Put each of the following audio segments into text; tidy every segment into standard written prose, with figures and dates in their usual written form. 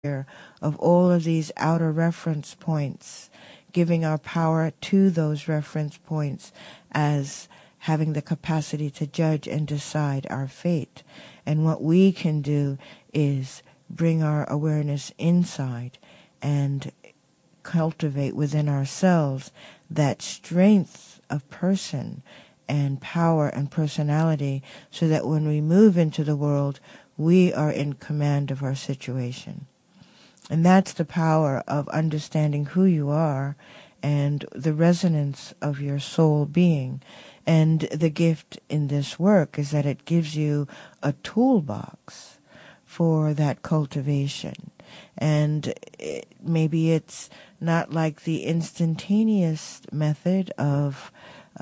of all of these outer reference points, giving our power to those reference points as having the capacity to judge and decide our fate. And what we can do is bring our awareness inside and cultivate within ourselves that strength of person and power and personality, so that when we move into the world, we are in command of our situation. And that's the power of understanding who you are and the resonance of your soul being. And the gift in this work is that it gives you a toolbox for that cultivation. And maybe it's not like the instantaneous method of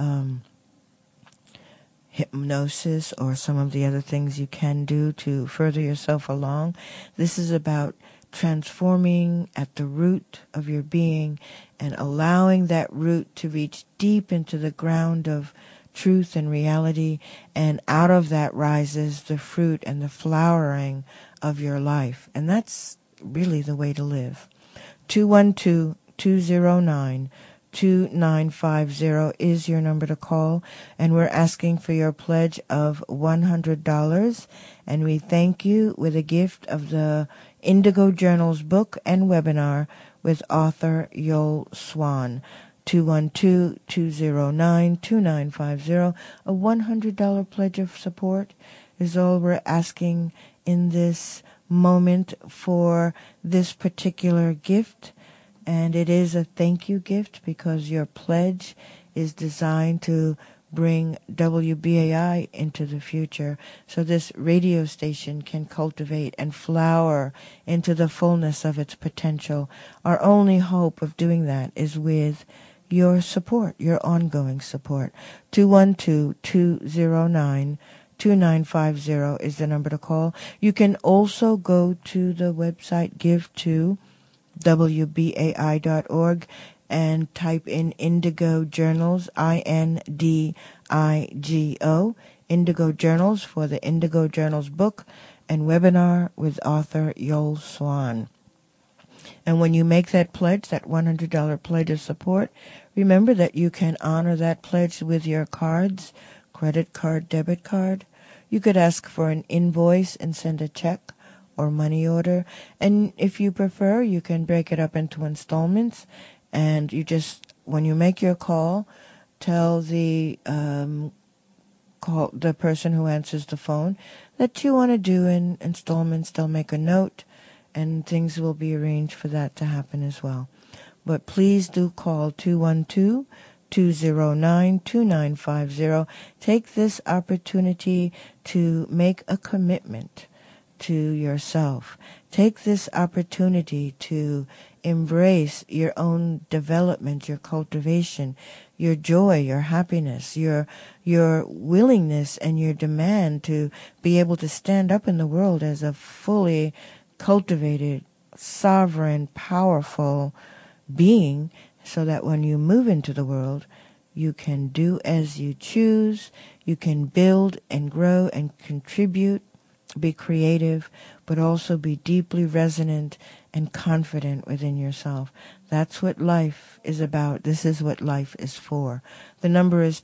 hypnosis or some of the other things you can do to further yourself along. This is about transforming at the root of your being and allowing that root to reach deep into the ground of truth and reality, and out of that rises the fruit and the flowering of your life. And that's really the way to live. 212-209-2950 is your number to call, and we're asking for your pledge of $100, and we thank you with a gift of the Indigo Journals book and webinar with author Yol Swan. 212-209-2950. A $100 pledge of support is all we're asking in this moment for this particular gift. And it is a thank you gift because your pledge is designed to bring WBAI into the future, so this radio station can cultivate and flower into the fullness of its potential. Our only hope of doing that is with your support, your ongoing support. 212-209-2950 is the number to call. You can also go to the website Give To WBAI.org and type in Indigo Journals, INDIGO, Indigo Journals, for the Indigo Journals book and webinar with author Yol Swan. And when you make that pledge, that $100 pledge of support, remember that you can honor that pledge with your cards, credit card, debit card. You could ask for an invoice and send a check or money order. And if you prefer, you can break it up into installments. And you just, when you make your call, tell the person who answers the phone that you want to do in installments. They'll make a note, and things will be arranged for that to happen as well. But please do call 212-209-2950. Take this opportunity to make a commitment to yourself. Take this opportunity to embrace your own development, your cultivation, your joy, your happiness, your willingness and your demand to be able to stand up in the world as a fully cultivated, sovereign, powerful being, so that when you move into the world, you can do as you choose, you can build and grow and contribute, be creative, but also be deeply resonant and confident within yourself. That's what life is about. This is what life is for. The number is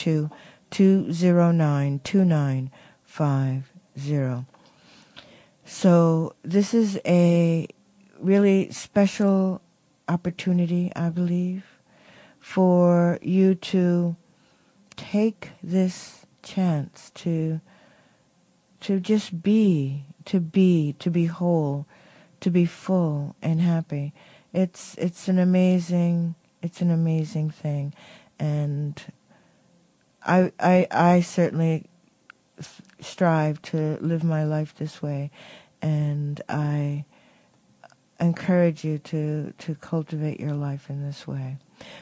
212-209-2950. So this is a really special opportunity, I believe, for you to take this chance to just be whole, to be full and happy. It's an amazing thing, and I certainly strive to live my life this way, and I encourage you to cultivate your life in this way.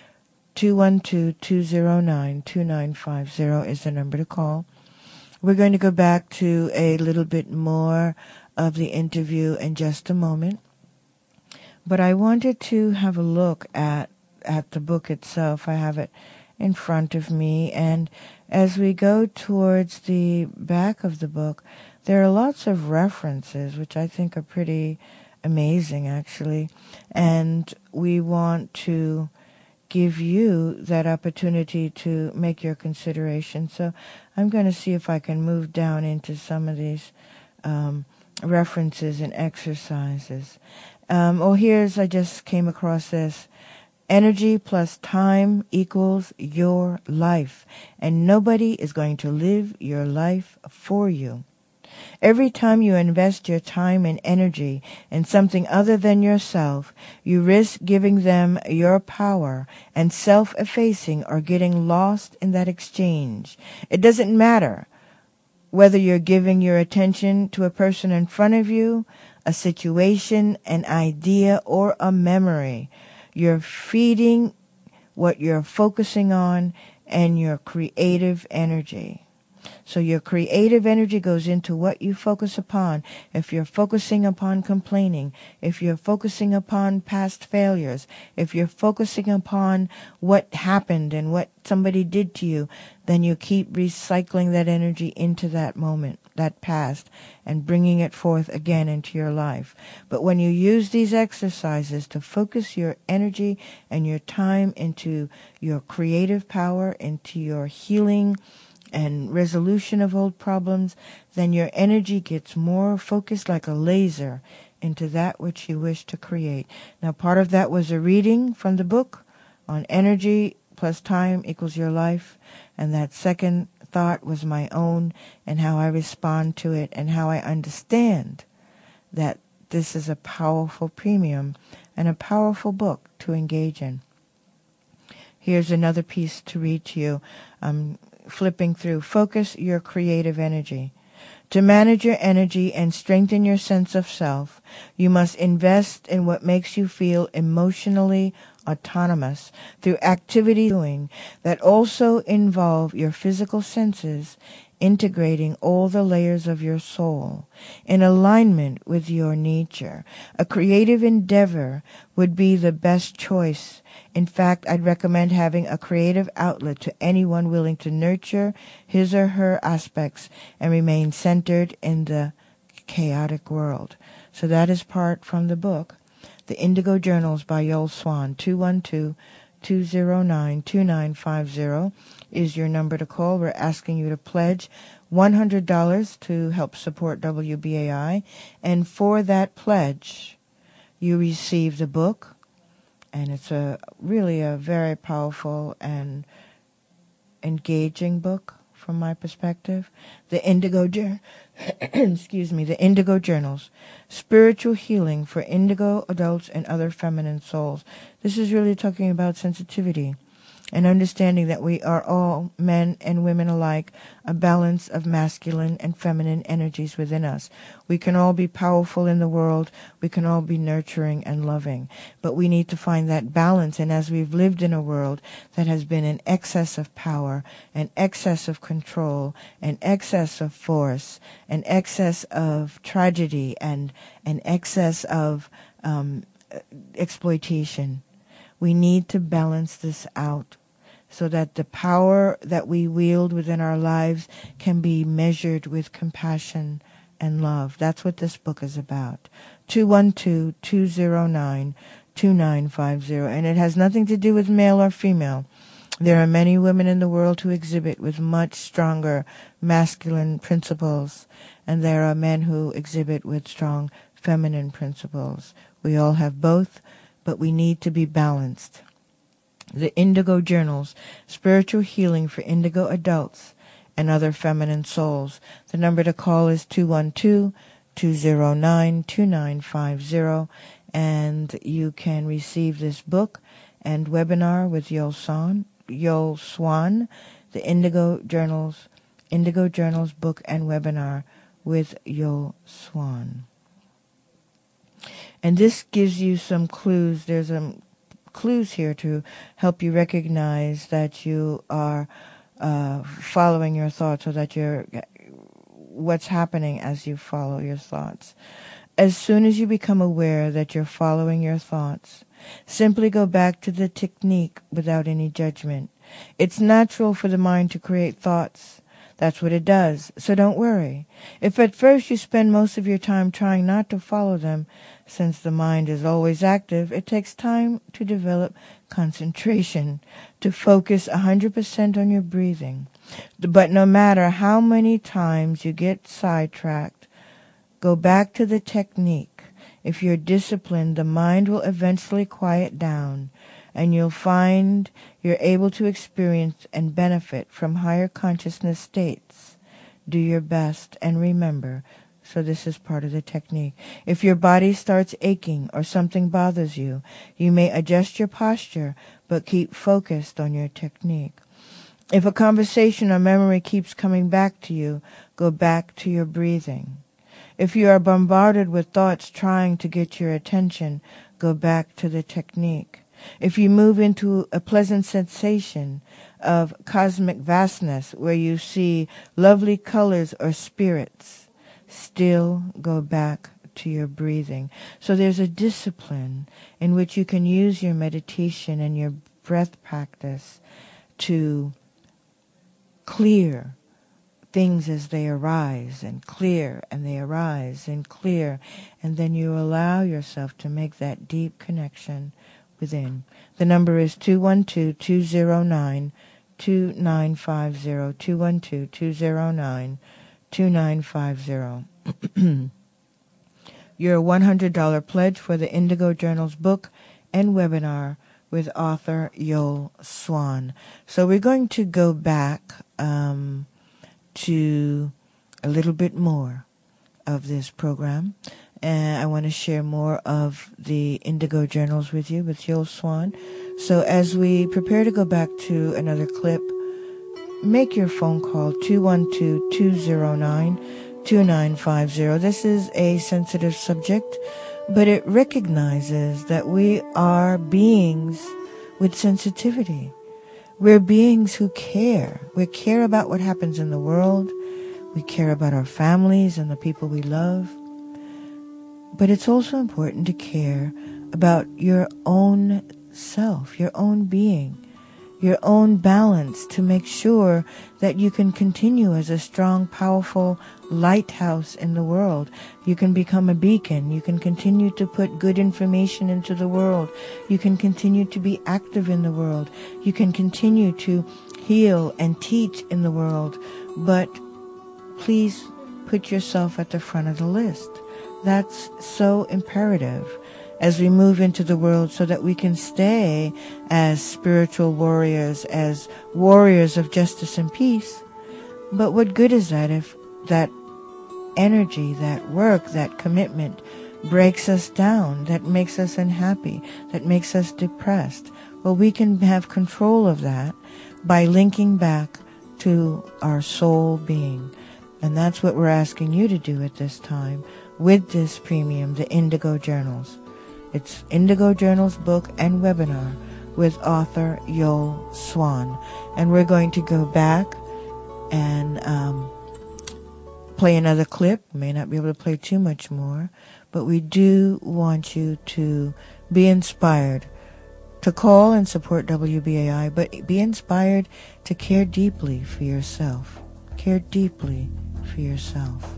212-209-2950 is the number to call. We're going to go back to a little bit more of the interview in just a moment. But I wanted to have a look at the book itself. I have it in front of me. And as we go towards the back of the book, there are lots of references, which I think are pretty amazing, actually. And we want to give you that opportunity to make your consideration. So I'm going to see if I can move down into some of these references and exercises. I just came across this. Energy plus time equals your life, and nobody is going to live your life for you. Every time you invest your time and energy in something other than yourself, you risk giving them your power and self-effacing or getting lost in that exchange. It doesn't matter whether you're giving your attention to a person in front of you, a situation, an idea, or a memory. You're feeding what you're focusing on and your creative energy. So your creative energy goes into what you focus upon. If you're focusing upon complaining, if you're focusing upon past failures, if you're focusing upon what happened and what somebody did to you, then you keep recycling that energy into that moment, that past, and bringing it forth again into your life. But when you use these exercises to focus your energy and your time into your creative power, into your healing and resolution of old problems, then your energy gets more focused like a laser into that which you wish to create. Now, part of that was a reading from the book on energy plus time equals your life, and that second thought was my own and how I respond to it and how I understand that this is a powerful premium and a powerful book to engage in. Here's another piece to read to you. Flipping through. Focus your creative energy. To manage your energy and strengthen your sense of self, you must invest in what makes you feel emotionally autonomous through activities doing that also involve your physical senses, integrating all the layers of your soul in alignment with your nature. A creative endeavor would be the best choice. In fact, I'd recommend having a creative outlet to anyone willing to nurture his or her aspects and remain centered in the chaotic world. So that is part from the book, The Indigo Journals by Yul Swan. 212-209-2950 is your number to call. We're asking you to pledge $100 to help support WBAI. And for that pledge, you receive the book. And it's really a very powerful and engaging book from my perspective. The Indigo the Indigo Journals, Spiritual Healing for Indigo Adults and Other Feminine Souls. This is really talking about sensitivity and understanding that we are all, men and women alike, a balance of masculine and feminine energies within us. We can all be powerful in the world. We can all be nurturing and loving. But we need to find that balance. And as we've lived in a world that has been an excess of power, an excess of control, an excess of force, an excess of tragedy, and an excess of exploitation, we need to balance this out so that the power that we wield within our lives can be measured with compassion and love. That's what this book is about. 212-209-2950. And it has nothing to do with male or female. There are many women in the world who exhibit with much stronger masculine principles, and there are men who exhibit with strong feminine principles. We all have both, but we need to be balanced. The Indigo Journals, Spiritual Healing for Indigo Adults and Other Feminine Souls. The number to call is 212-209-2950, and you can receive this book and webinar with Yul Swan, the Indigo Journals book and webinar with Yul Swan. And this gives you some clues. There's some clues here to help you recognize that you are following your thoughts, or that you're what's happening as you follow your thoughts. As soon as you become aware that you're following your thoughts, simply go back to the technique without any judgment. It's natural for the mind to create thoughts That's what it does. So don't worry. If at first you spend most of your time trying not to follow them, since the mind is always active, it takes time to develop concentration, to focus 100% on your breathing. But no matter how many times you get sidetracked, go back to the technique. If you're disciplined, the mind will eventually quiet down, and you'll find you're able to experience and benefit from higher consciousness states. Do your best and remember, so this is part of the technique. If your body starts aching or something bothers you, you may adjust your posture, but keep focused on your technique. If a conversation or memory keeps coming back to you, go back to your breathing. If you are bombarded with thoughts trying to get your attention, go back to the technique. If you move into a pleasant sensation of cosmic vastness where you see lovely colors or spirits, still go back to your breathing. So there's a discipline in which you can use your meditation and your breath practice to clear things as they arise, and clear, and they arise, and clear, and then you allow yourself to make that deep connection within. The number is 212-209-2950, 212-209-2950. Your $100 pledge for the Indigo Journals book and webinar with author Yoel Swan. So we're going to go back to a little bit more of this program. And I want to share more of the Indigo Journals with you, with Yoel Swan. So as we prepare to go back to another clip, make your phone call, 212-209-2950. This is a sensitive subject, but it recognizes that we are beings with sensitivity. We're beings who care. We care about what happens in the world. We care about our families and the people we love. But it's also important to care about your own self, your own being, your own balance, to make sure that you can continue as a strong, powerful lighthouse in the world. You can become a beacon. You can continue to put good information into the world. You can continue to be active in the world. You can continue to heal and teach in the world. But please put yourself at the front of the list. That's so imperative as we move into the world, so that we can stay as spiritual warriors, as warriors of justice and peace. But what good is that if that energy, that work, that commitment breaks us down, that makes us unhappy, that makes us depressed? Well, we can have control of that by linking back to our soul being. And that's what we're asking you to do at this time with this premium, the Indigo Journals. It's Indigo Journals book and webinar with author Yoel Swan. And we're going to go back and play another clip. May not be able to play too much more, but we do want you to be inspired to call and support WBAI, but be inspired to care deeply for yourself. Care deeply for yourself.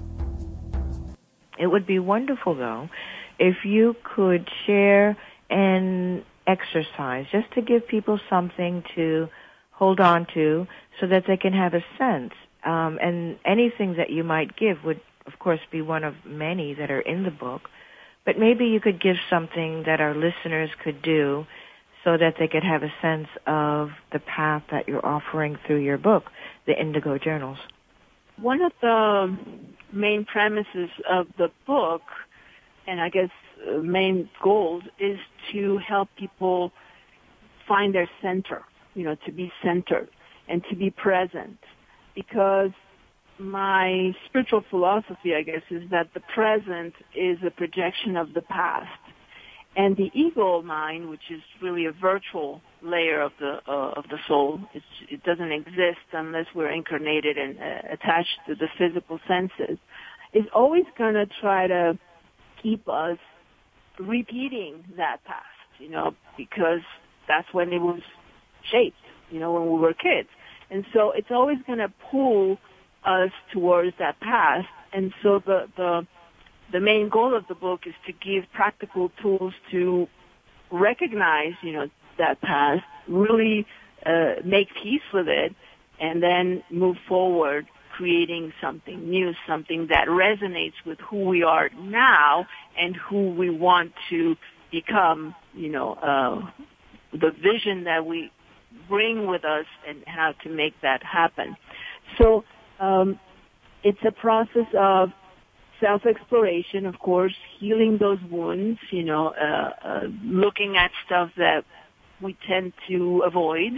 It would be wonderful, though, if you could share an exercise just to give people something to hold on to so that they can have a sense. And anything that you might give would, of course, be one of many that are in the book. But maybe you could give something that our listeners could do so that they could have a sense of the path that you're offering through your book, the Indigo Journals. One of the main premises of the book, and I guess main goals, is to help people find their center, to be centered and to be present. Because my spiritual philosophy, I guess, is that the present is a projection of the past. And the ego mind, which is really a virtual layer of the soul, it doesn't exist unless we're incarnated and attached to the physical senses, is always going to try to keep us repeating that past, because that's when it was shaped, when we were kids. And so it's always going to pull us towards that past. And so the main goal of the book is to give practical tools to recognize, that past, really make peace with it, and then move forward, creating something new, something that resonates with who we are now and who we want to become, the vision that we bring with us and how to make that happen. So it's a process of self-exploration, of course, healing those wounds, looking at stuff that we tend to avoid,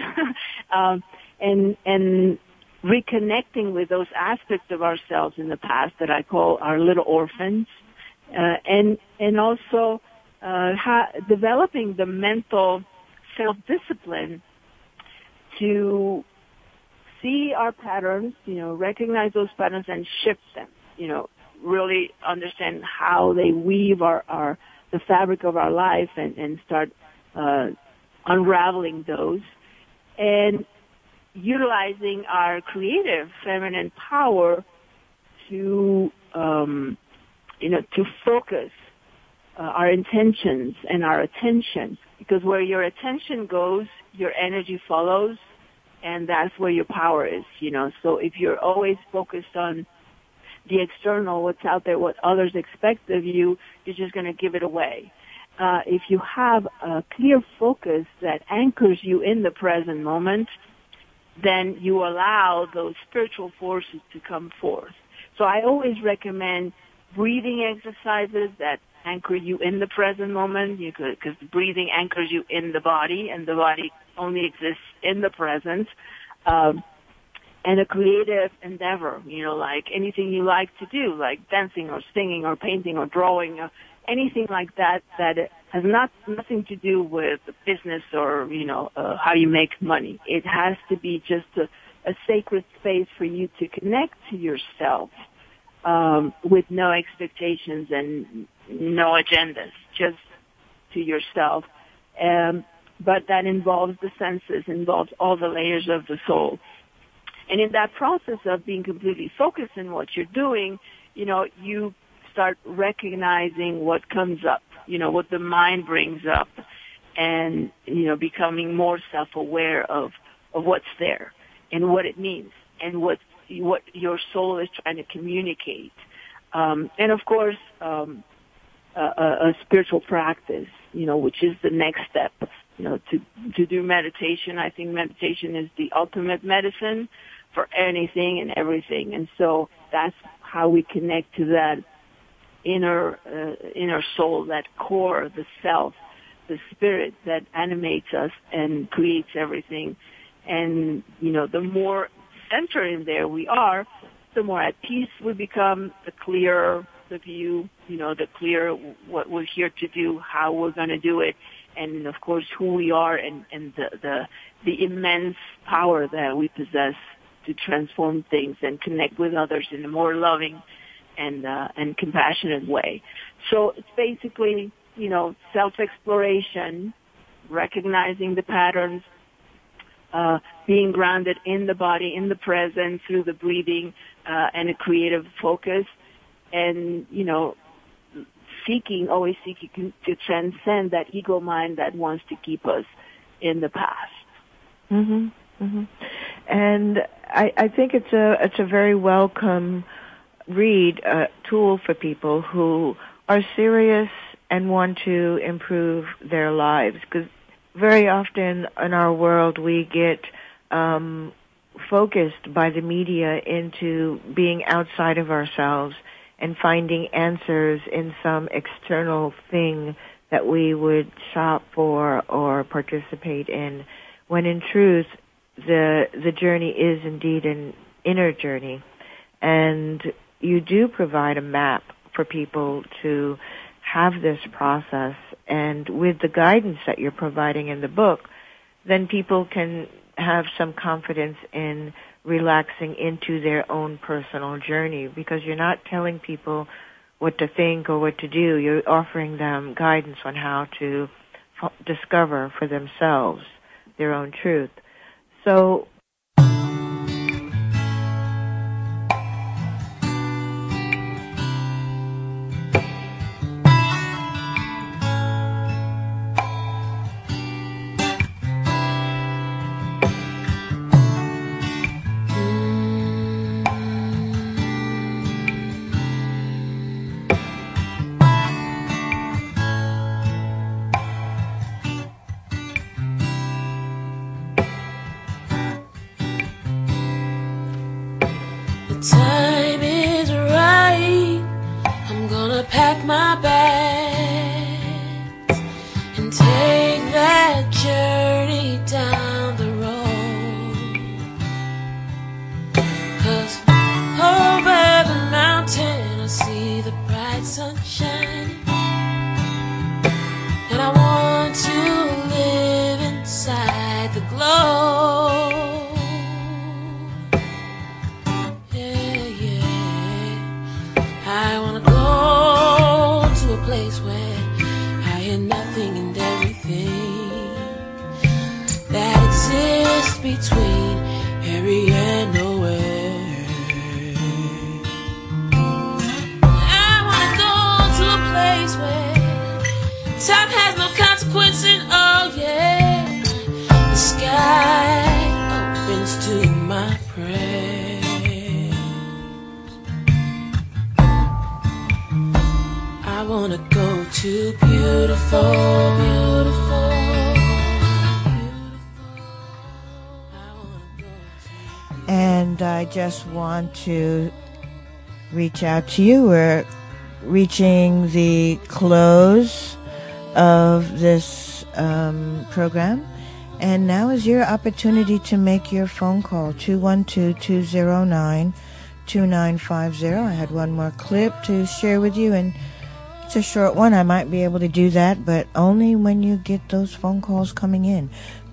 and reconnecting with those aspects of ourselves in the past that I call our little orphans, and also developing the mental self-discipline to see our patterns, recognize those patterns and shift them, really understand how they weave the fabric of our life and start unraveling those, and utilizing our creative feminine power to focus our intentions and our attention, because where your attention goes, your energy follows, and that's where your power is, So if you're always focused on the external, what's out there, what others expect of you, you're just going to give it away. If you have a clear focus that anchors you in the present moment, then you allow those spiritual forces to come forth. So I always recommend breathing exercises that anchor you in the present moment, because breathing anchors you in the body, and the body only exists in the present. And a creative endeavor, like anything you like to do, like dancing or singing or painting or drawing, or anything like that has nothing to do with business or, how you make money. It has to be just a sacred space for you to connect to yourself, with no expectations and no agendas, just to yourself. But that involves the senses, involves all the layers of the soul. And in that process of being completely focused in what you're doing, you start recognizing what comes up, what the mind brings up, and, becoming more self-aware of what's there and what it means and what your soul is trying to communicate. And of course, a spiritual practice, which is the next step, to do meditation. I think meditation is the ultimate medicine for anything and everything. And so that's how we connect to that inner soul, that core, the self, the spirit that animates us and creates everything. And, the more centered in there we are, the more at peace we become, the clearer the view, the clearer what we're here to do, how we're going to do it, and of course who we are, and the immense power that we possess to transform things and connect with others in a more loving and compassionate way. So it's basically, self-exploration, recognizing the patterns, being grounded in the body, in the present, through the breathing, and a creative focus, and, always seeking to transcend that ego mind that wants to keep us in the past. Mm-hmm. Mm-hmm. And I think it's a very welcome read, tool for people who are serious and want to improve their lives, because very often in our world we get focused by the media into being outside of ourselves and finding answers in some external thing that we would shop for or participate in, when in truth the journey is indeed an inner journey. And you do provide a map for people to have this process, and with the guidance that you're providing in the book, then people can have some confidence in relaxing into their own personal journey, because you're not telling people what to think or what to do. You're offering them guidance on how to discover for themselves their own truth. So my bags and take that journey down the road. 'Cause over the mountain I see the bright sunshine, and I want to live inside the glow. Yeah, yeah. I wanna go to a place where I hear nothing and everything that exists between Harry and nowhere. I wanna go to a place where time has no consequence, and oh yeah, the sky opens to my prayers. I wanna go to beautiful, beautiful, beautiful. I wanna go to... And I just want to reach out to you. We're reaching the close of this program, and now is your opportunity to make your phone call, 212-209-2950. I had one more clip to share with you, and it's a short one. I might be able to do that, but only when you get those phone calls coming in.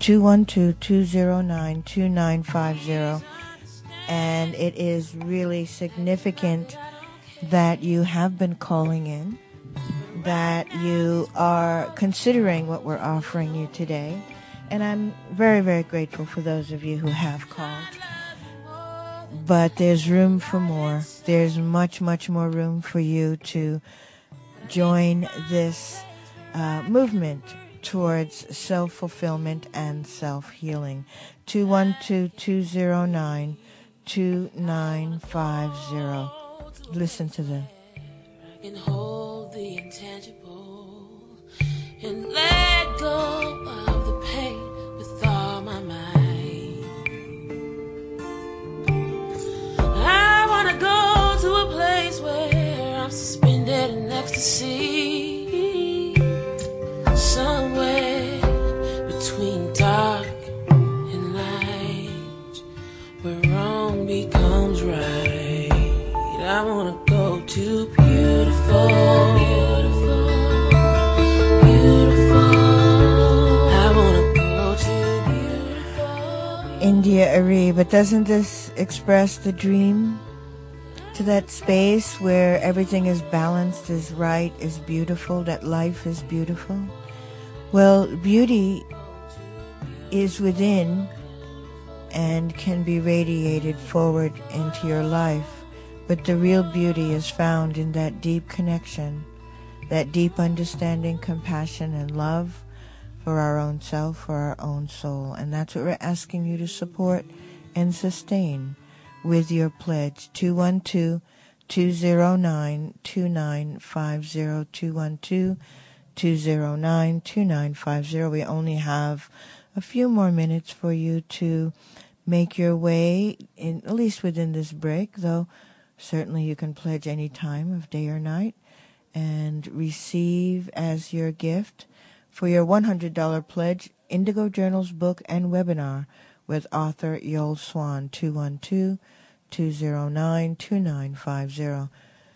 212-209-2950. And it is really significant that you have been calling in, that you are considering what we're offering you today. And I'm very, very grateful for those of you who have called. But there's room for more. There's much, much more room for you to join this movement towards self-fulfillment and self-healing. 212-209-2950. Listen to them. I can hold the intangible and let go of the pain with all my might. I wanna go to a place where I'm suspended in ecstasy, somewhere between dark and light, where wrong becomes right. I wanna go to beautiful, beautiful, beautiful. I wanna go to beautiful. India Arie, but doesn't this express the dream? To that space where everything is balanced, is right, is beautiful, that life is beautiful? Well, beauty is within and can be radiated forward into your life. But the real beauty is found in that deep connection, that deep understanding, compassion, and love for our own self, for our own soul. And that's what we're asking you to support and sustain with your pledge. 212-209-2950, 209-2950. We only have a few more minutes for you to make your way, in, at least within this break, though certainly you can pledge any time of day or night and receive as your gift for your $100 pledge Indigo Journals book and webinar with author Yol Swan. 212-209-2950.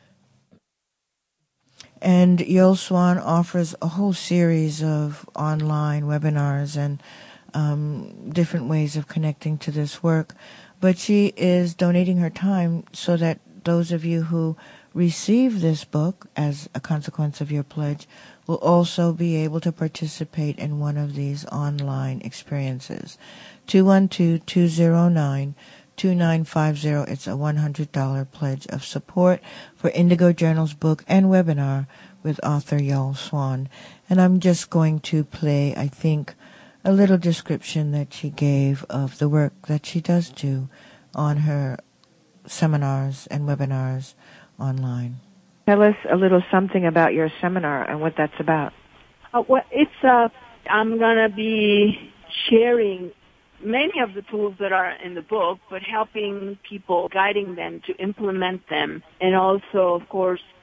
And Yol Swan offers a whole series of online webinars and different ways of connecting to this work. But she is donating her time so that those of you who receive this book as a consequence of your pledge will also be able to participate in one of these online experiences. 212-209-2950. It's a $100 pledge of support for Indigo Journals book and webinar with author Yol Swan. And I'm just going to play, I think, a little description that she gave of the work that she does do on her seminars and webinars online. Tell us a little something about your seminar and what that's about. Well, I'm going to be sharing many of the tools that are in the book, but helping people, guiding them to implement them, and also, of course,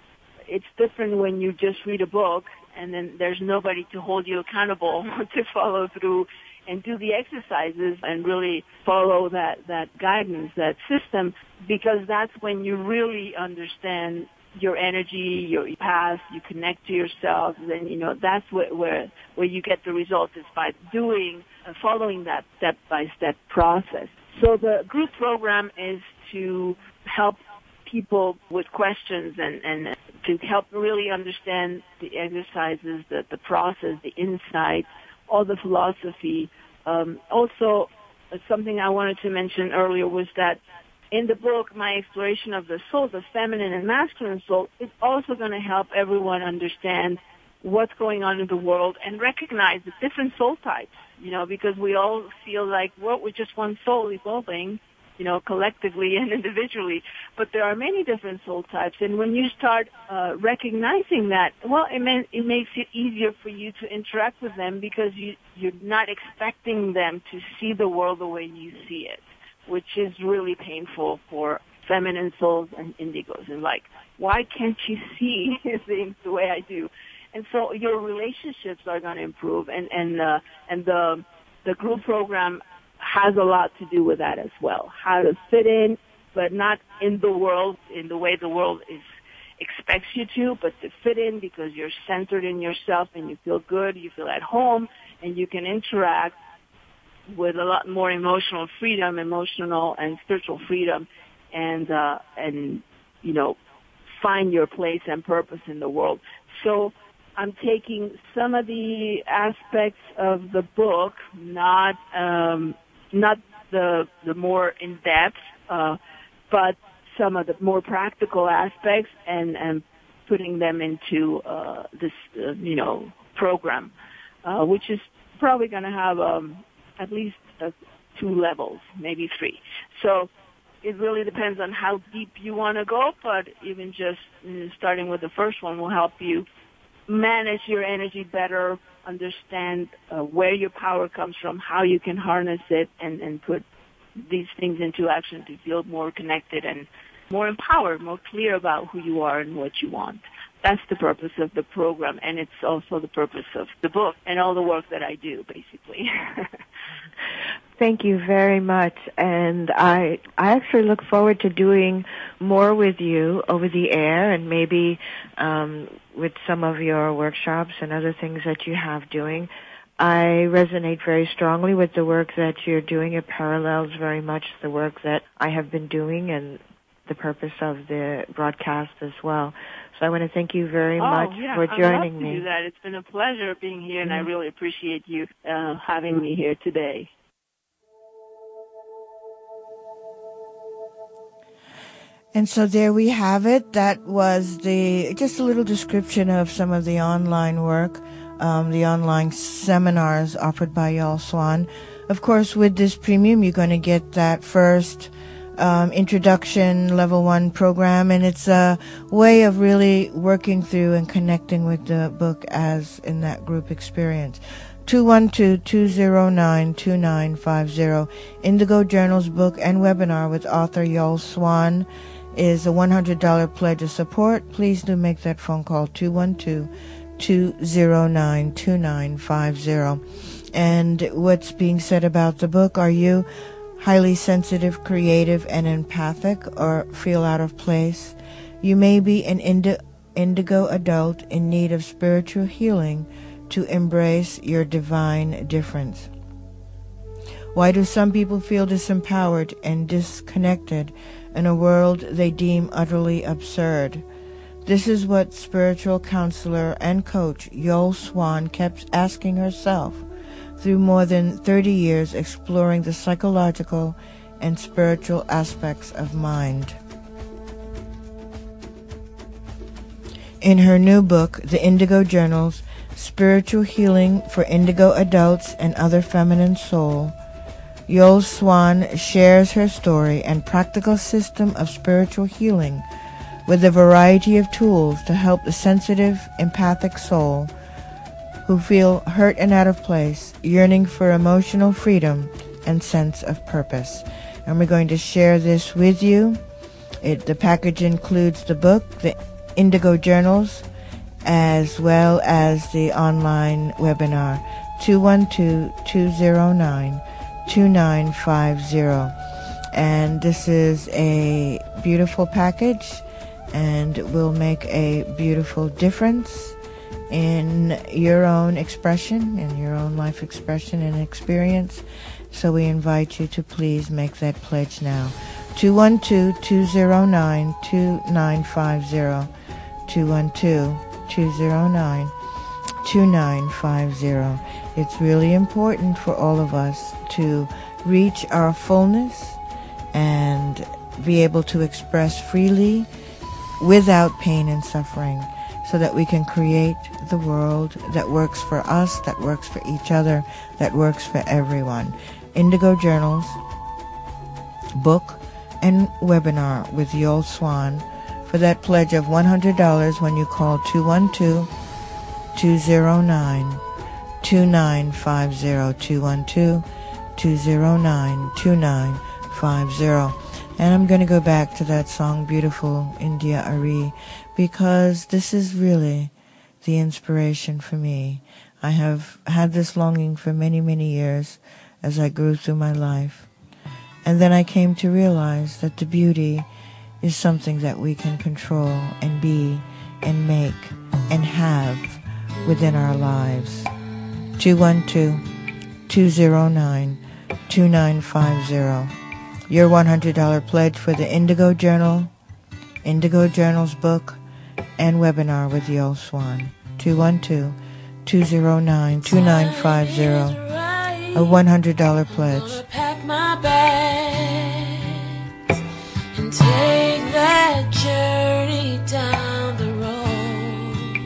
it's different when you just read a book and then there's nobody to hold you accountable to follow through and do the exercises and really follow that guidance, that system, because that's when you really understand your energy, your past, you connect to yourself, then, that's where you get the results, is by following that step-by-step process. So the group program is to help people with questions and to help really understand the exercises, the process, the insight, all the philosophy. Also, something I wanted to mention earlier was that in the book, my exploration of the soul, the feminine and masculine soul, is also going to help everyone understand what's going on in the world and recognize the different soul types, because we all feel like, we're just one soul evolving, collectively and individually. But there are many different soul types. And when you start recognizing that, it makes it easier for you to interact with them, because you're not expecting them to see the world the way you see it, which is really painful for feminine souls and indigos. And why can't you see things the way I do? And so your relationships are going to improve, and the group program has a lot to do with that as well. How to fit in, but not in the world in the way the world expects you to, but to fit in because you're centered in yourself and you feel good, you feel at home, and you can interact with a lot more emotional and spiritual freedom, and find your place and purpose in the world. So I'm taking some of the aspects of the book, not the more in depth, but some of the more practical aspects, and putting them into this program, which is probably going to have at least 2 levels, maybe 3. So it really depends on how deep you want to go, but even just starting with the first one will help you manage your energy better, understand where your power comes from, how you can harness it, and put these things into action to feel more connected and more empowered, more clear about who you are and what you want. That's the purpose of the program, and it's also the purpose of the book and all the work that I do, basically. Thank you very much, and I actually look forward to doing more with you over the air, and maybe with some of your workshops and other things that you have doing. I resonate very strongly with the work that you're doing. It parallels very much the work that I have been doing and the purpose of the broadcast as well. So I want to thank you very much for joining me. I'd love to do that. It's been a pleasure being here, and I really appreciate you having me here today. And so there we have it. That was just a little description of some of the online work, the online seminars offered by Yul Swan. Of course, with this premium, you're going to get that first introduction level 1 program, and it's a way of really working through and connecting with the book as in that group experience. 212-209-2950. Indigo Journals book and webinar with author Yul Swan is a $100 pledge of support. Please do make that phone call, 212-209-2950. And what's being said about the book? Are you highly sensitive, creative, and empathic, or feel out of place? You may be an indigo adult in need of spiritual healing to embrace your divine difference. Why do some people feel disempowered and disconnected in a world they deem utterly absurd? This is what spiritual counselor and coach Yul Swan kept asking herself through more than 30 years exploring the psychological and spiritual aspects of mind. In her new book, The Indigo Journals, Spiritual Healing for Indigo Adults and Other Feminine Soul, Yul Swan shares her story and practical system of spiritual healing with a variety of tools to help the sensitive, empathic soul who feel hurt and out of place, yearning for emotional freedom and sense of purpose. And we're going to share this with you. The package includes the book, The Indigo Journals, as well as the online webinar, 212-209-2950. And this is a beautiful package and will make a beautiful difference in your own expression, in your own life expression and experience. So we invite you to please make that pledge now. 212-209-2950. 212-209-2950. It's really important for all of us to reach our fullness and be able to express freely without pain and suffering, so that we can create the world that works for us, that works for each other, that works for everyone. Indigo Journals, book, and webinar with Yul Swan for that pledge of $100 when you call 212-209-2950, 212-209-2950. And I'm going to go back to that song, Beautiful India Ari, because this is really the inspiration for me. I have had this longing for many, many years as I grew through my life. And then I came to realize that the beauty is something that we can control and be and make and have within our lives. 212-209-2950. Your $100 pledge for the Indigo Journal, Indigo Journals book, and webinar with Yul Swan. 212-209-2950. A $100 pledge. Pack my bags and take that journey down the road.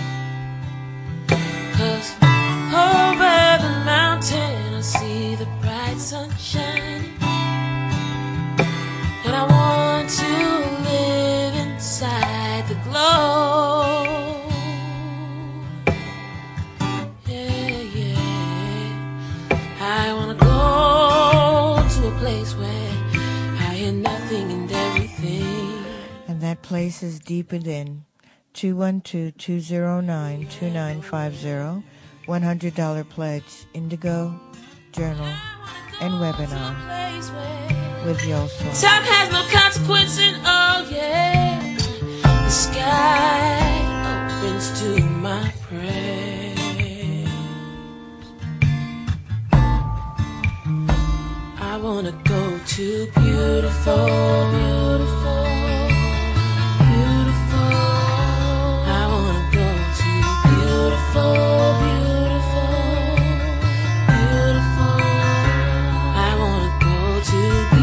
'Cause over the mountain I see the bright sun shining. And I want to live inside the glow. Yeah, yeah. I want to go to a place where I hear nothing and everything. And that place is deep within. 212-209-2950. $100 pledge. Indigo Journal and webinar with Yul Swan. Time has no consequence, and oh yeah, the sky opens to my praise. I wanna go to beautiful, beautiful, beautiful. I wanna go to beautiful, beautiful, beautiful. I wanna go to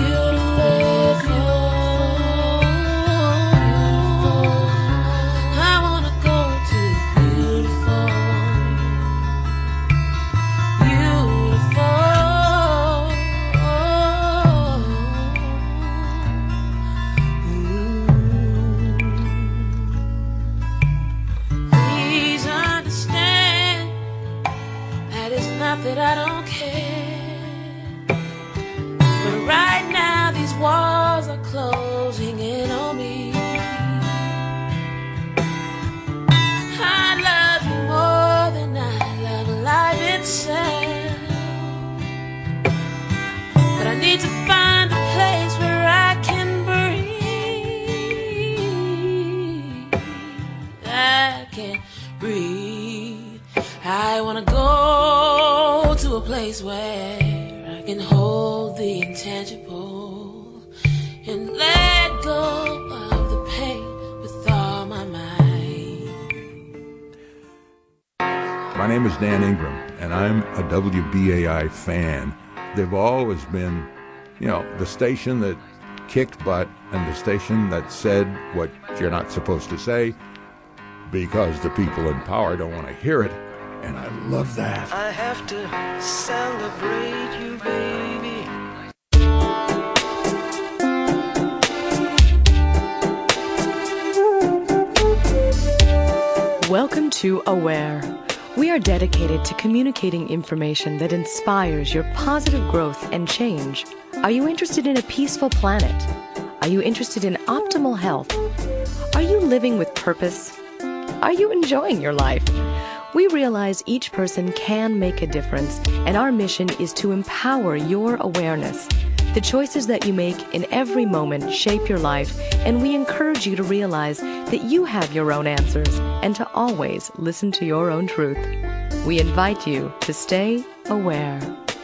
that I don't care, but right now these walls are closing in on me. I love you more than I love life itself, but I need to find a place where I can breathe. I can breathe. I wanna go to a place where I can hold the intangible and let go of the pain with all my might. My name is Dan Ingram, and I'm a WBAI fan. They've always been, the station that kicked butt and the station that said what you're not supposed to say because the people in power don't want to hear it. And I love that. I have to celebrate you, baby. Welcome to Aware. We are dedicated to communicating information that inspires your positive growth and change. Are you interested in a peaceful planet? Are you interested in optimal health? Are you living with purpose? Are you enjoying your life? We realize each person can make a difference, and our mission is to empower your awareness. The choices that you make in every moment shape your life, and we encourage you to realize that you have your own answers and to always listen to your own truth. We invite you to stay aware.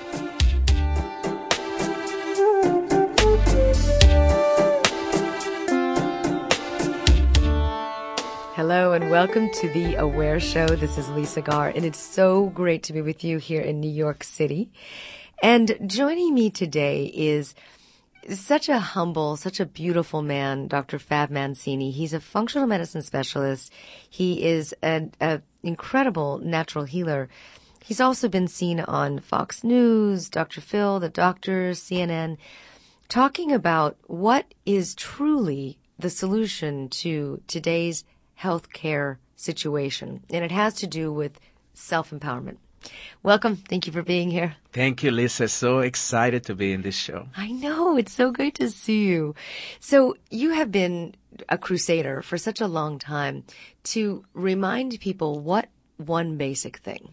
Hello and welcome to the Aware Show. This is Lisa Garr, and it's so great to be with you here in New York City. And joining me today is such a humble, such a beautiful man, Dr. Fab Mancini. He's a functional medicine specialist. He is an incredible natural healer. He's also been seen on Fox News, Dr. Phil, The Doctor, CNN, talking about what is truly the solution to today's healthcare situation. And it has to do with self-empowerment. Welcome. Thank you for being here. Thank you, Lisa. So excited to be in this show. I know. It's so great to see you. So you have been a crusader for such a long time to remind people what one basic thing.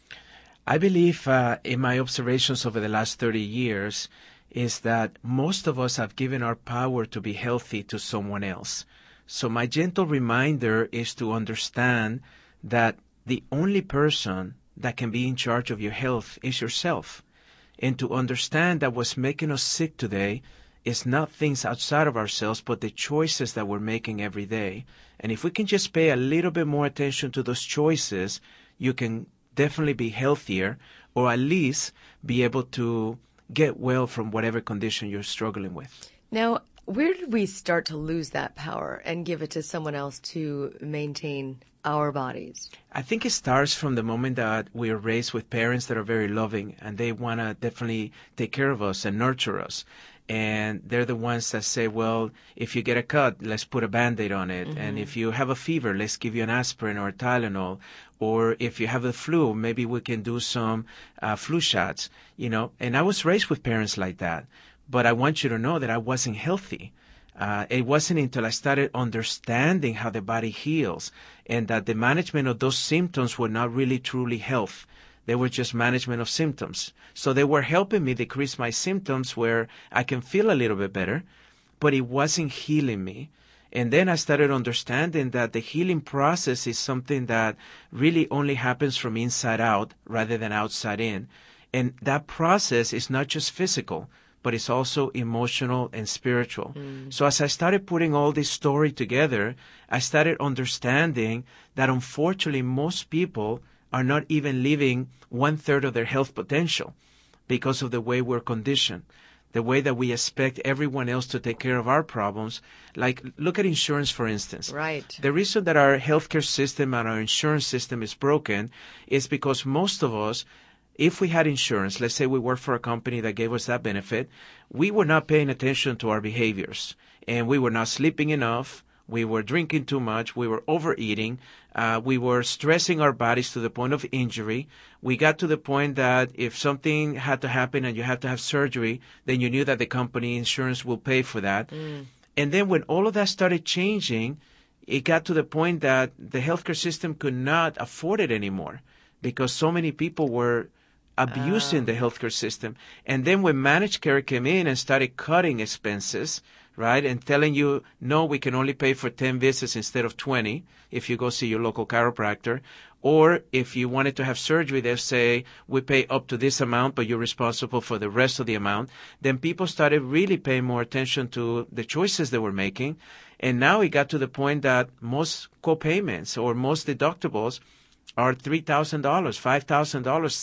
I believe in my observations over the last 30 years is that most of us have given our power to be healthy to someone else. So my gentle reminder is to understand that the only person that can be in charge of your health is yourself. And to understand that what's making us sick today is not things outside of ourselves, but the choices that we're making every day. And if we can just pay a little bit more attention to those choices, you can definitely be healthier, or at least be able to get well from whatever condition you're struggling with. Now, where did we start to lose that power and give it to someone else to maintain our bodies? I think it starts from the moment that we are raised with parents that are very loving, and they want to definitely take care of us and nurture us. And they're the ones that say, well, if you get a cut, let's put a Band-Aid on it. Mm-hmm. And if you have a fever, let's give you an aspirin or a Tylenol. Or if you have the flu, maybe we can do some flu shots, you know. And I was raised with parents like that. But I want you to know that I wasn't healthy. It wasn't until I started understanding how the body heals and that the management of those symptoms were not really truly health. They were just management of symptoms. So they were helping me decrease my symptoms where I can feel a little bit better, but it wasn't healing me. And then I started understanding that the healing process is something that really only happens from inside out rather than outside in. And that process is not just physical, but it's also emotional and spiritual. So as I started putting all this story together, I started understanding that unfortunately most people are not even living 1/3 of their health potential because of the way we're conditioned, the way that we expect everyone else to take care of our problems. Like, look at insurance, for instance. Right. The reason that our healthcare system and our insurance system is broken is because most of us, if we had insurance, let's say we worked for a company that gave us that benefit, we were not paying attention to our behaviors. And we were not sleeping enough. We were drinking too much. We were overeating. We were stressing our bodies to the point of injury. We got to the point that if something had to happen and you had to have surgery, then you knew that the company insurance will pay for that. And then when all of that started changing, it got to the point that the healthcare system could not afford it anymore because so many people were abusing the healthcare system. And then when managed care came in and started cutting expenses, right, and telling you, no, we can only pay for 10 visits instead of 20 if you go see your local chiropractor. Or if you wanted to have surgery, they'll say, we pay up to this amount, but you're responsible for the rest of the amount. Then people started really paying more attention to the choices they were making. And now it got to the point that most co-payments or most deductibles are $3,000, $5,000,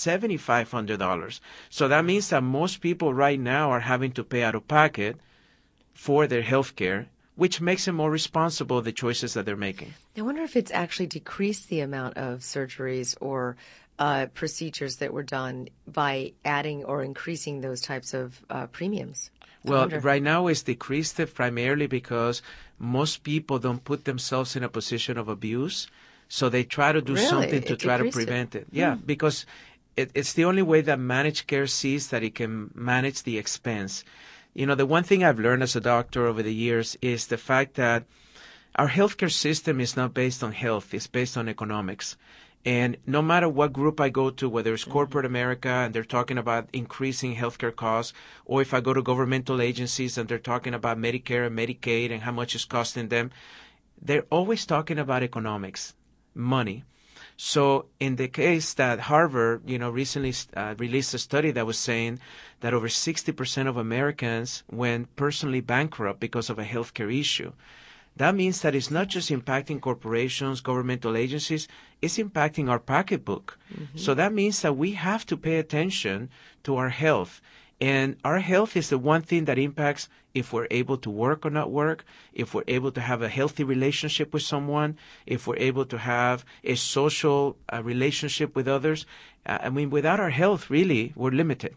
$7,500. So that means that most people right now are having to pay out of pocket for their health care, which makes them more responsible of the choices that they're making. I wonder if it's actually decreased the amount of surgeries or procedures that were done by adding or increasing those types of premiums. Well, right now it's decreased primarily because most people don't put themselves in a position of abuse. So they try to do something to try to prevent it. Yeah, because it's the only way that managed care sees that it can manage the expense. You know, the one thing I've learned as a doctor over the years is the fact that our healthcare system is not based on health, it's based on economics. And no matter what group I go to, whether it's corporate America and they're talking about increasing healthcare costs, or if I go to governmental agencies and they're talking about Medicare and Medicaid and how much it's costing them, they're always talking about economics, money. So in the case that Harvard, recently released a study that was saying that over 60% of Americans went personally bankrupt because of a healthcare issue. That means that it's not just impacting corporations, governmental agencies, it's impacting our pocketbook. So that means that we have to pay attention to our health. And our health is the one thing that impacts if we're able to work or not work, if we're able to have a healthy relationship with someone, if we're able to have a social relationship with others. Without our health, really, we're limited.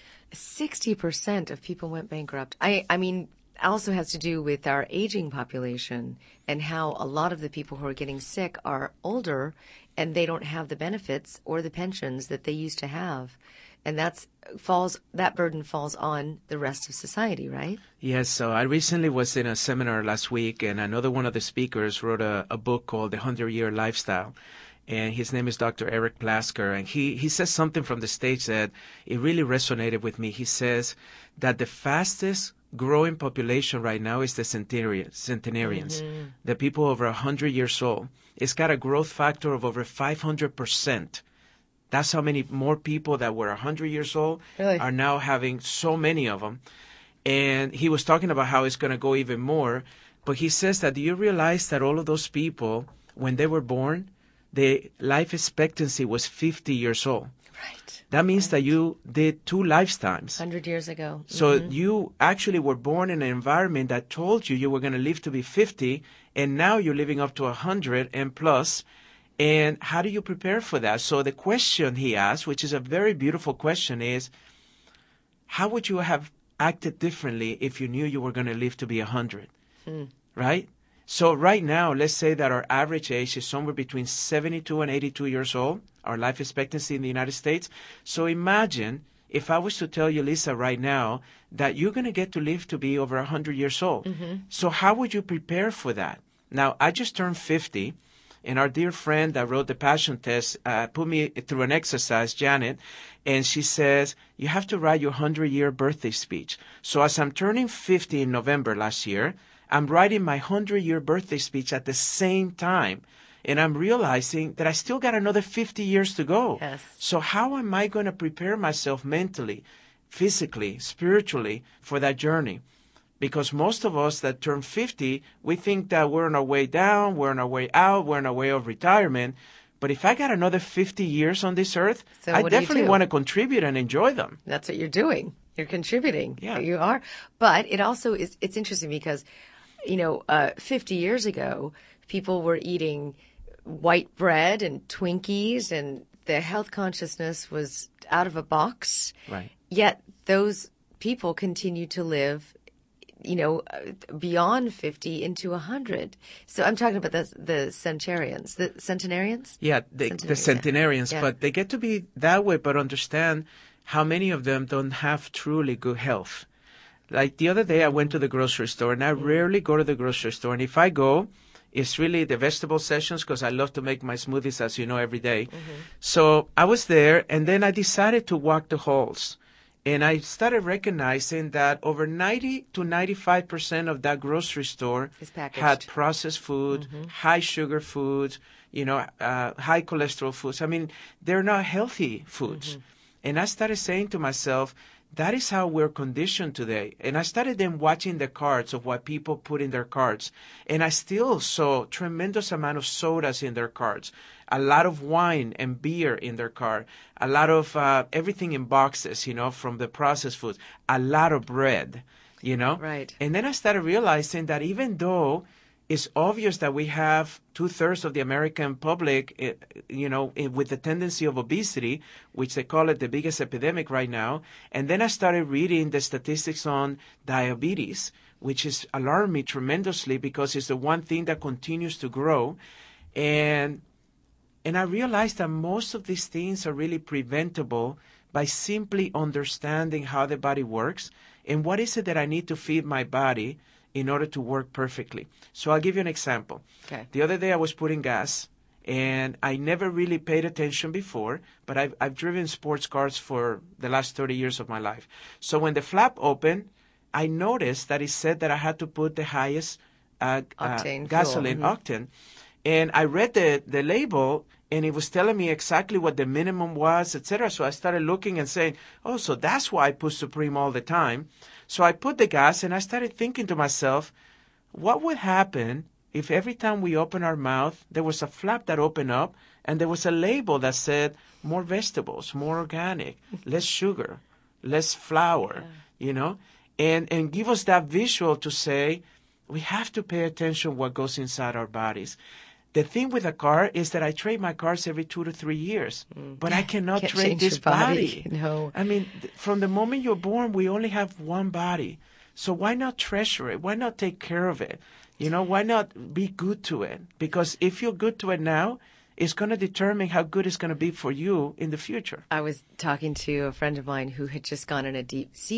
60% of people went bankrupt. I mean, also has to do with our aging population and how a lot of the people who are getting sick are older and they don't have the benefits or the pensions that they used to have. And that burden falls on the rest of society, right? Yes. So I recently was in a seminar last week, and another one of the speakers wrote a book called The 100-Year Lifestyle. And his name is Dr. Eric Plasker. And he says something from the stage that it really resonated with me. He says that the fastest growing population right now is the centenarians, the people over 100 years old. It's got a growth factor of over 500%. That's how many more people that were 100 years old are now having so many of them. And he was talking about how it's going to go even more. But he says that, do you realize that all of those people, when they were born, the life expectancy was 50 years old? Right. That means that you did 2 lifetimes. 100 years ago. So you actually were born in an environment that told you were going to live to be 50, and now you're living up to 100 and plus. And how do you prepare for that? So the question he asked, which is a very beautiful question, is how would you have acted differently if you knew you were going to live to be 100? Right? So right now, let's say that our average age is somewhere between 72 and 82 years old, our life expectancy in the United States. So imagine if I was to tell you, Lisa, right now, that you're going to get to live to be over 100 years old. So how would you prepare for that? Now, I just turned 50. And our dear friend that wrote the Passion Test put me through an exercise, Janet, and she says, you have to write your 100-year birthday speech. So as I'm turning 50 in November last year, I'm writing my 100-year birthday speech at the same time. And I'm realizing that I still got another 50 years to go. Yes. So how am I going to prepare myself mentally, physically, spiritually for that journey? Because most of us that turn 50, we think that we're on our way down, we're on our way out, we're on our way of retirement. But if I got another 50 years on this earth, I definitely want to contribute and enjoy them. That's what you're doing. You're contributing. Yeah. You are. But it also is, it's interesting because, 50 years ago, people were eating white bread and Twinkies and the health consciousness was out of a box. Right. Yet those people continue to live beyond 50 into 100. So I'm talking about the centenarians. The centenarians? Yeah, the centenarians. Yeah. But they get to be that way, but understand how many of them don't have truly good health. Like the other day, I went to the grocery store, and I rarely go to the grocery store. And if I go, it's really the vegetable sessions because I love to make my smoothies, as you know, every day. So I was there, and then I decided to walk the halls. And I started recognizing that over 90 to 95% of that grocery store had processed food, high sugar foods, high cholesterol foods. I mean, they're not healthy foods. And I started saying to myself, that is how we're conditioned today. And I started then watching the carts of what people put in their carts. And I still saw tremendous amount of sodas in their carts, a lot of wine and beer in their cart, a lot of everything in boxes, from the processed foods, a lot of bread, Right. And then I started realizing that even though it's obvious that we have 2/3 of the American public, with the tendency of obesity, which they call it the biggest epidemic right now. And then I started reading the statistics on diabetes, which is alarmed me tremendously because it's the one thing that continues to grow. And I realized that most of these things are really preventable by simply understanding how the body works and what is it that I need to feed my body in order to work perfectly. So I'll give you an example. Okay. The other day I was putting gas, and I never really paid attention before, but I've driven sports cars for the last 30 years of my life. So when the flap opened, I noticed that it said that I had to put the highest Octane gasoline fuel. octane. And I read the label, and it was telling me exactly what the minimum was, etc. So I started looking and saying, oh, so that's why I put Supreme all the time. So I put the gas, and I started thinking to myself, what would happen if every time we open our mouth, there was a flap that opened up, and there was a label that said more vegetables, more organic, less sugar, less flour, and give us that visual to say, we have to pay attention what goes inside our bodies. The thing with a car is that I trade my cars every 2 to 3 years, but I cannot Can't trade change this your body. body. No. I mean, from the moment you're born, we only have one body. So why not treasure it? Why not take care of it? Why not be good to it? Because if you're good to it now, it's going to determine how good it's going to be for you in the future. I was talking to a friend of mine who had just gone on a deep sea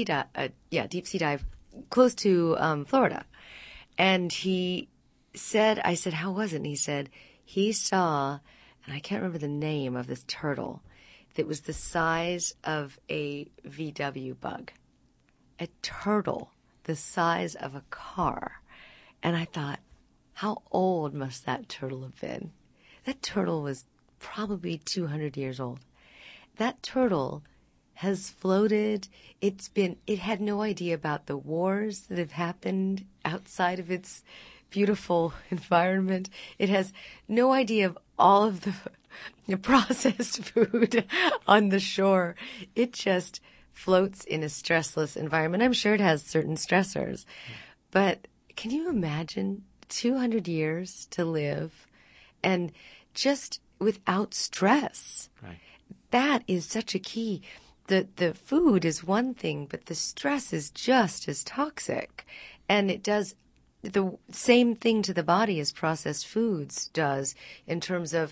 dive close to Florida. And he said, I said, how was it? And he said, he saw, and I can't remember the name of this turtle, that was the size of a VW bug. A turtle the size of a car. And I thought, how old must that turtle have been? That turtle was probably 200 years old. That turtle has floated. It had no idea about the wars that have happened outside of its beautiful environment. It has no idea of all of the processed food on the shore. It just floats in a stressless environment. I'm sure it has certain stressors, but can you imagine 200 years to live and just without stress? Right. That is such a key. The food is one thing, but the stress is just as toxic. And it does the same thing to the body as processed foods does in terms of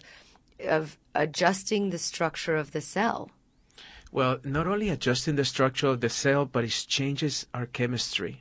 adjusting the structure of the cell. Well, not only adjusting the structure of the cell, but it changes our chemistry.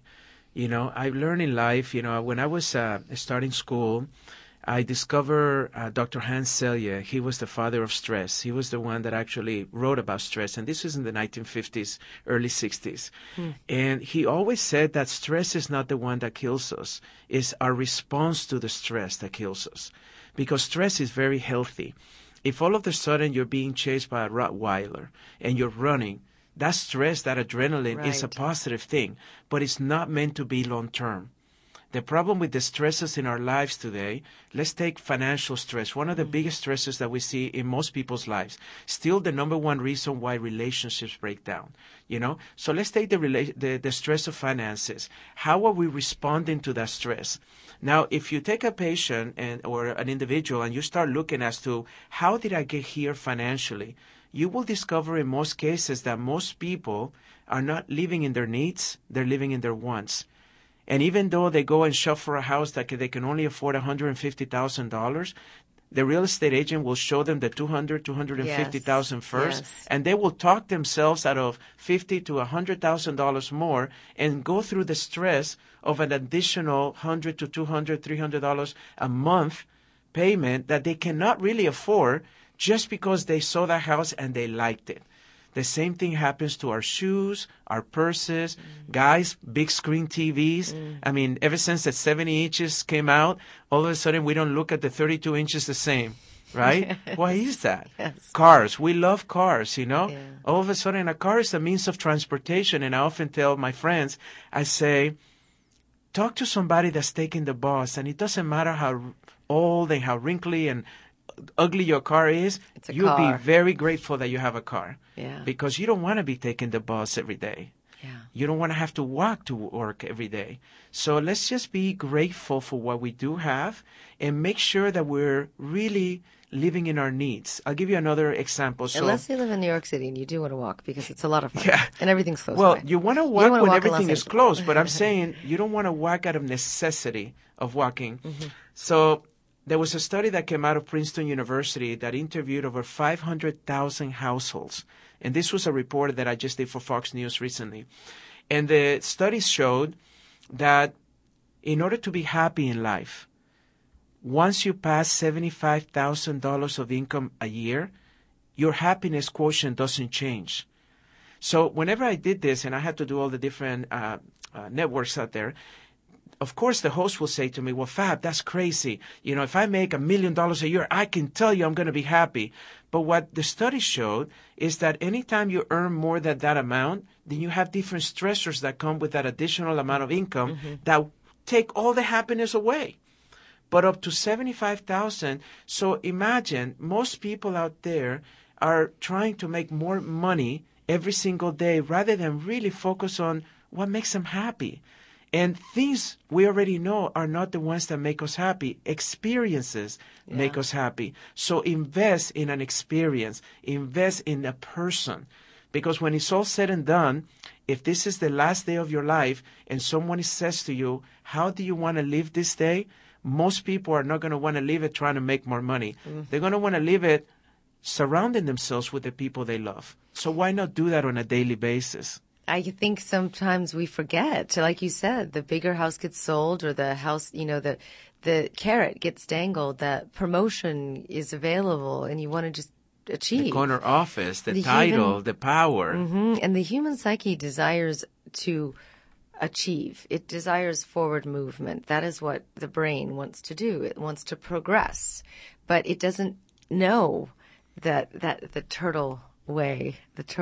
I learned in life, when I was starting school, I discovered Dr. Hans Selye. He was the father of stress. He was the one that actually wrote about stress. And this was in the 1950s, early 60s. And he always said that stress is not the one that kills us. It's our response to the stress that kills us. Because stress is very healthy. If all of a sudden you're being chased by a Rottweiler and you're running, that stress, that adrenaline is a positive thing, but it's not meant to be long term. The problem with the stresses in our lives today, let's take financial stress, one of the biggest stresses that we see in most people's lives, still the number one reason why relationships break down, So let's take the stress of finances. How are we responding to that stress? Now, if you take a patient or an individual and you start looking as to how did I get here financially, you will discover in most cases that most people are not living in their needs, they're living in their wants. And even though they go and shop for a house that they can only afford $150,000, the real estate agent will show them the $250,000 first, and they will talk themselves out of $50,000 to $100,000 more and go through the stress of an additional $100 to $200, $300 a month payment that they cannot really afford just because they saw that house and they liked it. The same thing happens to our shoes, our purses, guys, big screen TVs. I mean, ever since the 70 inches came out, all of a sudden we don't look at the 32 inches the same, right? Why is that? Cars. We love cars, Yeah. All of a sudden a car is a means of transportation. And I often tell my friends, I say, talk to somebody that's taking the bus, and it doesn't matter how old and how wrinkly and ugly your car is, you'll be very grateful that you have a car. Yeah. Because you don't want to be taking the bus every day. Yeah. You don't want to have to walk to work every day. So let's just be grateful for what we do have and make sure that we're really living in our needs. I'll give you another example. So, unless you live in New York City and you do want to walk because it's a lot of fun. Yeah. And everything's close Well, by. you want to walk when everything is close, but I'm saying you don't want to walk out of necessity of walking. So there was a study that came out of Princeton University that interviewed over 500,000 households. And this was a report that I just did for Fox News recently. And the study showed that in order to be happy in life, once you pass $75,000 of income a year, your happiness quotient doesn't change. So whenever I did this, and I had to do all the different networks out there, of course the host will say to me, well, Fab, that's crazy. You know, if I make $1 million a year, I can tell you I'm going to be happy. But what the study showed is that anytime you earn more than that amount, then you have different stressors that come with that additional amount of income that take all the happiness away. But up to 75,000. So imagine most people out there are trying to make more money every single day rather than really focus on what makes them happy. And things we already know are not the ones that make us happy. Experiences make us happy. So invest in an experience. Invest in a person. Because when it's all said and done, if this is the last day of your life and someone says to you, how do you want to live this day? Most people are not going to want to live it trying to make more money. They're going to want to live it surrounding themselves with the people they love. So why not do that on a daily basis? I think sometimes we forget, like you said, the bigger house gets sold, or the house, you know, the carrot gets dangled, that promotion is available, and you want to just achieve. The corner office, the title, the power. And the human psyche desires to achieve. It desires forward movement. That is what the brain wants to do. It wants to progress, but it doesn't know that the turtle way.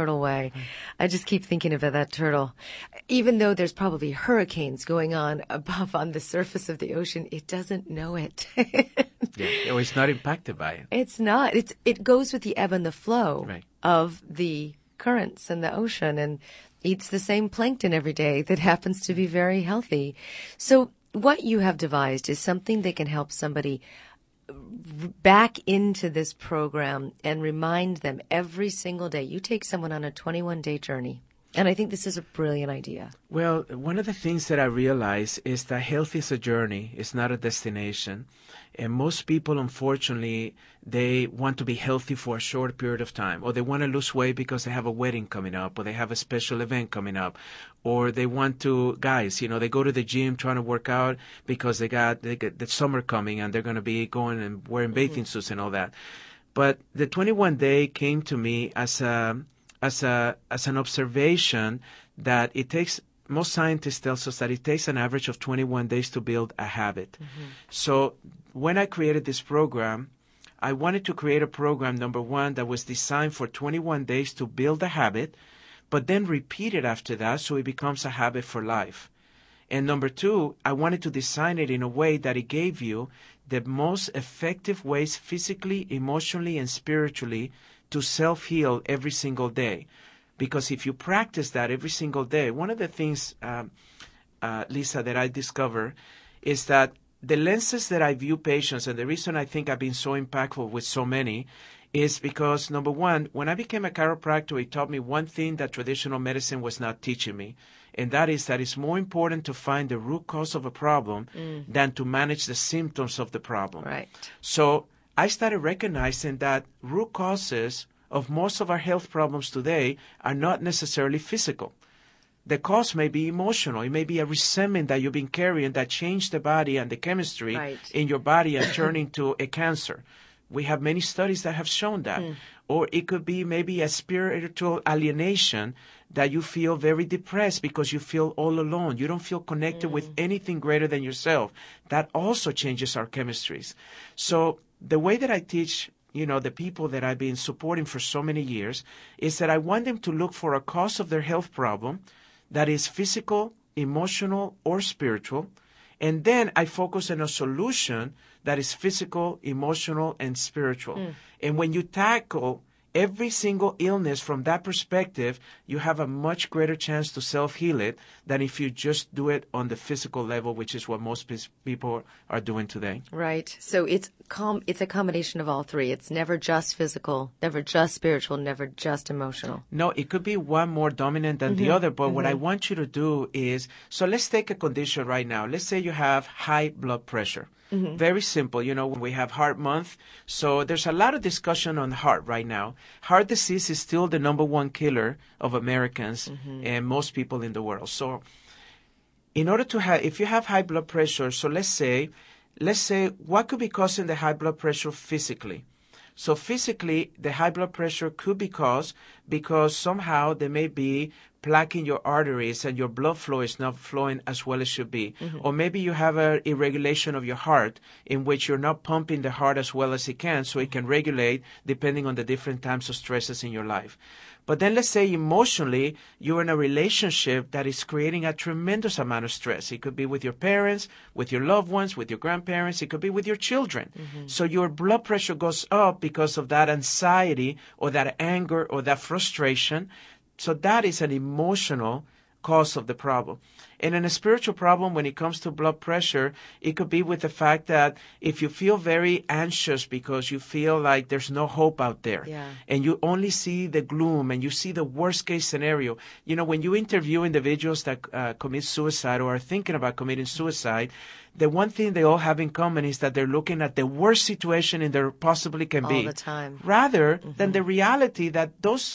I just keep thinking about that turtle. Even though there's probably hurricanes going on above on the surface of the ocean, it doesn't know it. It's not impacted by it. It's not. It goes with the ebb and the flow of the currents in the ocean and eats the same plankton every day that happens to be very healthy. So what you have devised is something that can help somebody back into this program and remind them every single day. You take someone on a 21-day journey, and I think this is a brilliant idea. Well, one of the things that I realize is that health is a journey. It's not a destination. And most people, unfortunately, they want to be healthy for a short period of time, or they want to lose weight because they have a wedding coming up, or they have a special event coming up, or they want to, guys, you know, they go to the gym trying to work out because they get the summer coming and they're going to be going and wearing bathing suits and all that. But the 21-day came to me as an observation that it takes. Most scientists tell us that it takes an average of 21 days to build a habit. So when I created this program, I wanted to create a program, number one, that was designed for 21 days to build a habit, but then repeat it after that so it becomes a habit for life. And number two, I wanted to design it in a way that it gave you the most effective ways physically, emotionally, and spiritually to self-heal every single day. Because if you practice that every single day, one of the things, Lisa, that I discover is that the lenses that I view patients, and the reason I think I've been so impactful with so many, is because, number one, when I became a chiropractor, it taught me one thing that traditional medicine was not teaching me, and that is that it's more important to find the root cause of a problem than to manage the symptoms of the problem. Right. So I started recognizing that root causes of most of our health problems today are not necessarily physical. The cause may be emotional. It may be a resentment that you've been carrying that changed the body and the chemistry in your body and turned into a cancer. We have many studies that have shown that. Or it could be maybe a spiritual alienation that you feel very depressed because you feel all alone. You don't feel connected with anything greater than yourself. That also changes our chemistries. So the way that I teach the people that I've been supporting for so many years, is that I want them to look for a cause of their health problem that is physical, emotional, or spiritual. And then I focus on a solution that is physical, emotional, and spiritual. And when you tackle every single illness from that perspective, you have a much greater chance to self-heal it than if you just do it on the physical level, which is what most people are doing today. Right. So it's a combination of all three. It's never just physical, never just spiritual, never just emotional. No, it could be one more dominant than the other, but what I want you to do is, so let's take a condition right now. Let's say you have high blood pressure. Very simple. When we have Heart Month, so there's a lot of discussion on heart right now. Heart disease is still the number one killer of Americans and most people in the world. So in order to have, if you have high blood pressure, so let's say what could be causing the high blood pressure physically? So physically, the high blood pressure could be caused because somehow there may be plaque in your arteries and your blood flow is not flowing as well as should be. Or maybe you have an irregulation of your heart in which you're not pumping the heart as well as it can, so it can regulate depending on the different types of stresses in your life. But then let's say emotionally, you're in a relationship that is creating a tremendous amount of stress. It could be with your parents, with your loved ones, with your grandparents. It could be with your children. So your blood pressure goes up because of that anxiety or that anger or that frustration. So that is an emotional cause of the problem. And in a spiritual problem, when it comes to blood pressure, it could be with the fact that if you feel very anxious because you feel like there's no hope out there, and you only see the gloom and you see the worst case scenario. You know, when you interview individuals that commit suicide or are thinking about committing suicide, the one thing they all have in common is that they're looking at the worst situation in there possibly can be. All the time. Rather than the reality that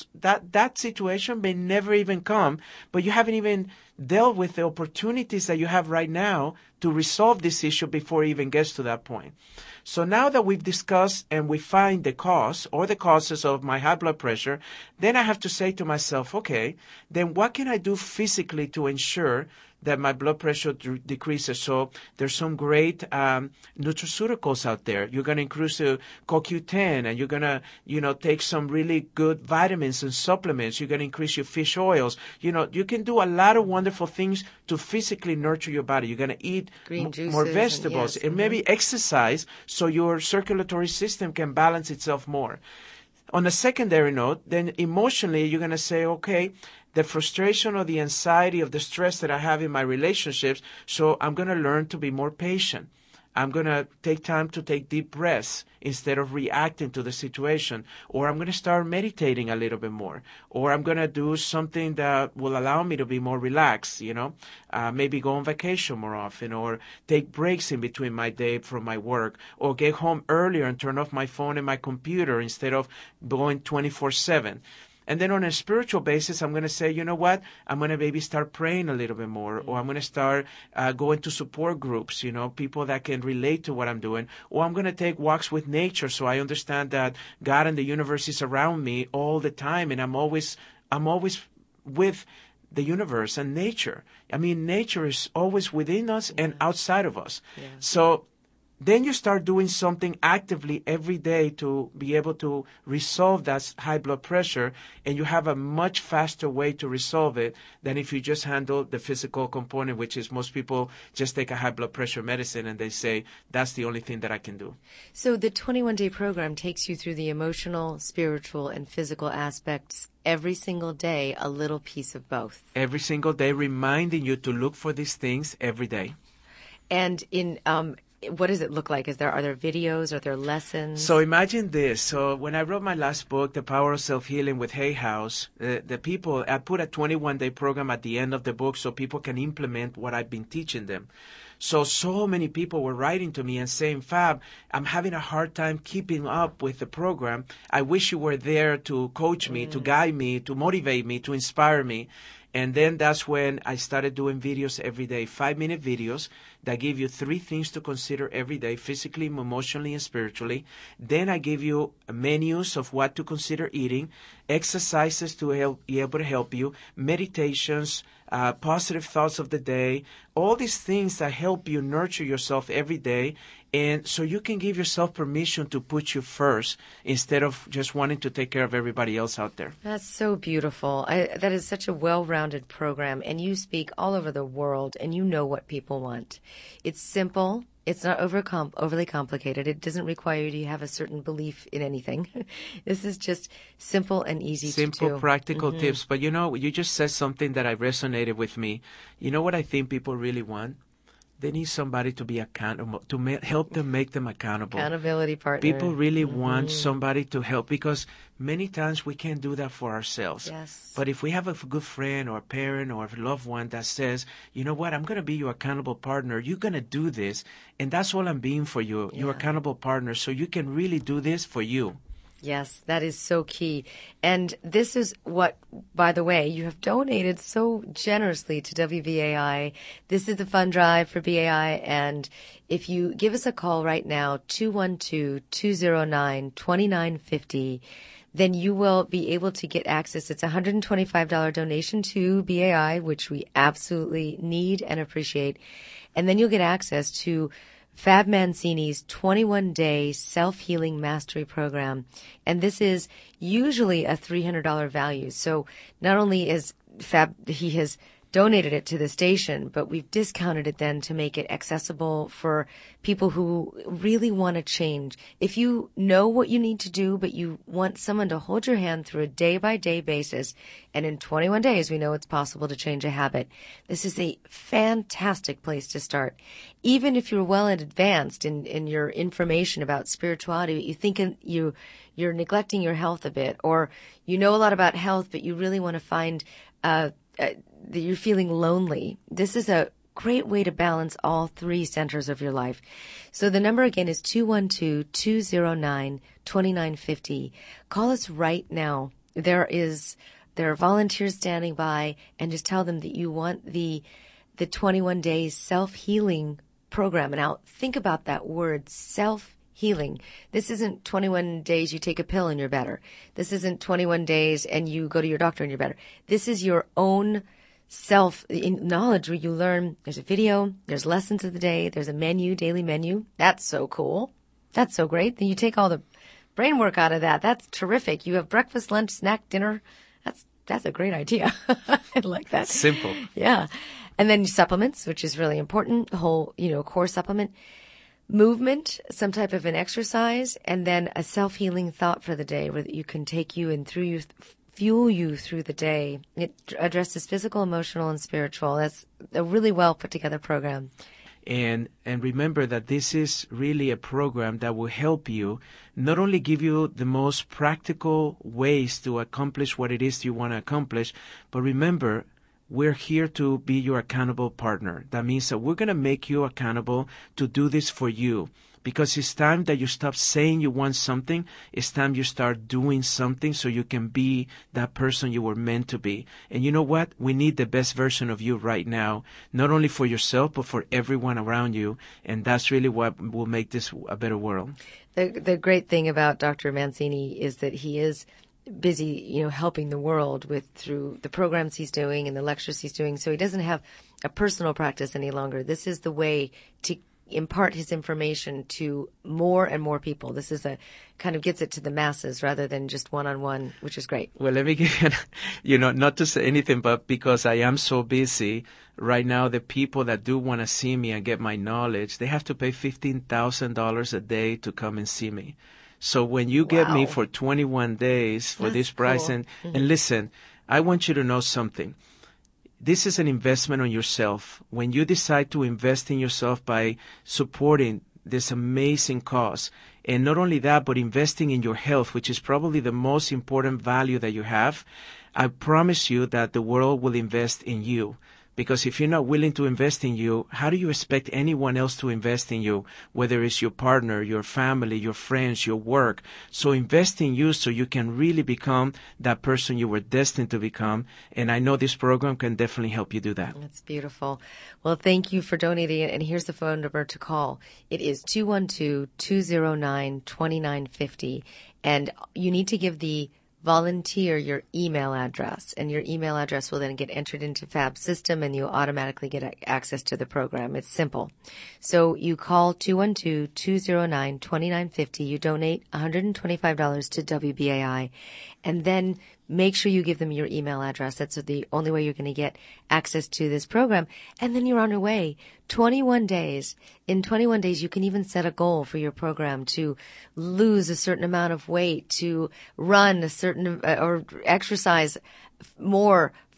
that situation may never even come, but you haven't even dealt with the opportunities that you have right now to resolve this issue before it even gets to that point. So now that we've discussed and we find the cause or the causes of my high blood pressure, then I have to say to myself, okay, then what can I do physically to ensure that my blood pressure decreases? So there's some great nutraceuticals out there. You're going to increase the CoQ10, and you're going to, take some really good vitamins and supplements. You're going to increase your fish oils. You can do a lot of wonderful things to physically nurture your body. You're going to eat green juices more vegetables and maybe exercise so your circulatory system can balance itself more. On a secondary note, then emotionally, you're going to say, okay, the frustration or the anxiety of the stress that I have in my relationships, so I'm going to learn to be more patient. I'm going to take time to take deep breaths instead of reacting to the situation. Or I'm going to start meditating a little bit more. Or I'm going to do something that will allow me to be more relaxed, maybe go on vacation more often, or take breaks in between my day from my work, or get home earlier and turn off my phone and my computer instead of going 24/7. And then on a spiritual basis, I'm going to say, you know what? I'm going to maybe start praying a little bit more, or I'm going to start going to support groups, people that can relate to what I'm doing, or I'm going to take walks with nature so I understand that God and the universe is around me all the time, and I'm always with the universe and nature. I mean, nature is always within us and outside of us. Yeah. So then you start doing something actively every day to be able to resolve that high blood pressure, and you have a much faster way to resolve it than if you just handle the physical component, which is most people just take a high blood pressure medicine and they say, that's the only thing that I can do. So the 21-day program takes you through the emotional, spiritual, and physical aspects every single day, a little piece of both. Every single day, reminding you to look for these things every day. And in what does it look like? Are there videos? Are there lessons? So imagine this. So when I wrote my last book, The Power of Self-Healing with Hay House, the people, I put a 21-day program at the end of the book so people can implement what I've been teaching them. So many people were writing to me and saying, Fab, I'm having a hard time keeping up with the program. I wish you were there to coach me, to guide me, to motivate me, to inspire me. And then that's when I started doing videos every day, 5-minute videos that give you 3 things to consider every day, physically, emotionally, and spiritually. Then I give you menus of what to consider eating, exercises to be able to help you, meditations, positive thoughts of the day, all these things that help you nurture yourself every day. And so you can give yourself permission to put you first instead of just wanting to take care of everybody else out there. That's so beautiful. That is such a well-rounded program. And you speak all over the world, and you know what people want. It's simple. It's not overly complicated. It doesn't require you to have a certain belief in anything. This is just simple and easy to do. Simple, practical tips. But you just said something that resonated with me. You know what I think people really want? They need somebody to be accountable, to help them make them accountable. Accountability partner. People really want somebody to help, because many times we can't do that for ourselves. Yes. But if we have a good friend or a parent or a loved one that says, you know what, I'm going to be your accountable partner. You're going to do this. And that's all I'm being for you, your accountable partner. So you can really do this for you. Yes, that is so key. And this is what, by the way, you have donated so generously to WBAI. This is the fund drive for BAI. And if you give us a call right now, 212-209-2950, then you will be able to get access. It's a $125 donation to BAI, which we absolutely need and appreciate. And then you'll get access to Fab Mancini's 21-day self-healing mastery program. And this is usually a $300 value. So not only is Fab, he has donated it to the station, but we've discounted it then to make it accessible for people who really want to change. If you know what you need to do, but you want someone to hold your hand through a day-by-day basis, and in 21 days we know it's possible to change a habit, this is a fantastic place to start. Even if you're well advanced in your information about spirituality, you think you're neglecting your health a bit, or you know a lot about health, but you really want to find that you're feeling lonely, this is a great way to balance all three centers of your life. So the number again is 212-209-2950. Call us right now. There are volunteers standing by, and just tell them that you want the 21 days self-healing program. And now think about that word, self-healing. This isn't 21 days you take a pill and you're better. This isn't 21 days and you go to your doctor and you're better. This is your own knowledge where you learn. There's a video, there's lessons of the day, there's a menu, daily menu. That's so cool. That's so great. Then you take all the brain work out of that. That's terrific. You have breakfast, lunch, snack, dinner. That's a great idea. I like that. Simple. Yeah. And then supplements, which is really important, the whole, core supplement. Movement, some type of an exercise, and then a self-healing thought for the day where you can take you and fuel you through the day. It addresses physical, emotional, and spiritual. That's a really well put together program. And remember that this is really a program that will help you not only give you the most practical ways to accomplish what it is you want to accomplish, but remember, we're here to be your accountable partner. That means that we're going to make you accountable to do this for you. Because it's time that you stop saying you want something. It's time you start doing something so you can be that person you were meant to be. And you know what? We need the best version of you right now, not only for yourself, but for everyone around you. And that's really what will make this a better world. The great thing about Dr. Mancini is that he is busy, helping the world through the programs he's doing and the lectures he's doing. So he doesn't have a personal practice any longer. This is the way to impart his information to more and more people. This is kind of gets it to the masses rather than just one-on-one, which is great. Well, let me get, not to say anything, but because I am so busy right now, the people that do want to see me and get my knowledge, they have to pay $15,000 a day to come and see me. So when you get me for 21 days for this price, cool. and listen, I want you to know something. This is an investment on yourself. When you decide to invest in yourself by supporting this amazing cause, and not only that, but investing in your health, which is probably the most important value that you have, I promise you that the world will invest in you. Because if you're not willing to invest in you, how do you expect anyone else to invest in you, whether it's your partner, your family, your friends, your work? So invest in you so you can really become that person you were destined to become. And I know this program can definitely help you do that. That's beautiful. Well, thank you for donating. And here's the phone number to call. It is 212-209-2950. And you need to give the volunteer your email address, and your email address will then get entered into Fab's system and you'll automatically get access to the program. It's simple. So you call 212-209-2950. You donate $125 to WBAI, and then make sure you give them your email address. That's the only way you're going to get access to this program. And then you're on your way. 21 days. In 21 days, you can even set a goal for your program to lose a certain amount of weight, to run a certain or exercise more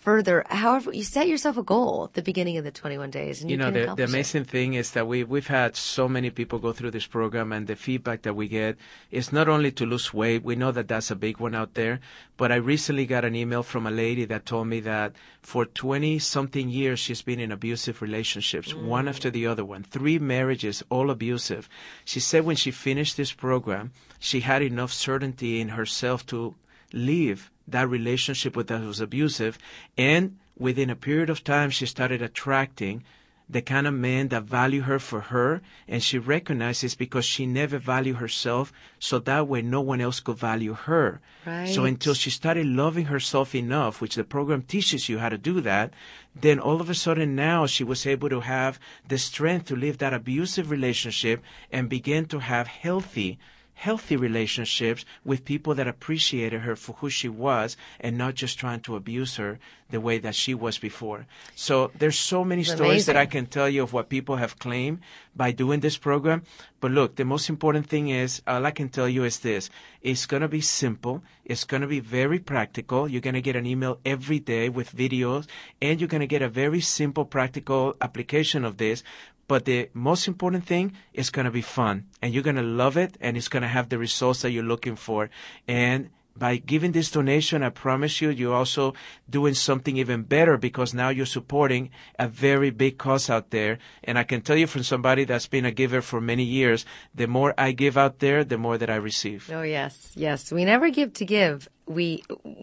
further. However, you set yourself a goal at the beginning of the 21 days, and you can the accomplish amazing thing is that we've had so many people go through this program, and the feedback that we get is not only to lose weight. We know that that's a big one out there, but I recently got an email from a lady that told me that for 20-something years she's been in abusive relationships, one after the other one, 3 marriages, all abusive. She said when she finished this program, she had enough certainty in herself to leave that relationship that was abusive, and within a period of time she started attracting the kind of men that value her for her, and she recognizes because she never valued herself, so that way no one else could value her. Right. So until she started loving herself enough, which the program teaches you how to do that, then all of a sudden now she was able to have the strength to leave that abusive relationship and begin to have healthy relationships with people that appreciated her for who she was and not just trying to abuse her the way that she was before. So there's so many stories that I can tell you of what people have claimed by doing this program. But look, the most important thing is, all I can tell you is this. It's going to be simple. It's going to be very practical. You're going to get an email every day with videos, and you're going to get a very simple, practical application of this. But the most important thing is going to be fun, and you're going to love it, and it's going to have the results that you're looking for. And by giving this donation, I promise you, you're also doing something even better, because now you're supporting a very big cause out there. And I can tell you from somebody that's been a giver for many years, the more I give out there, the more that I receive. Oh, yes, yes. We never give to give. We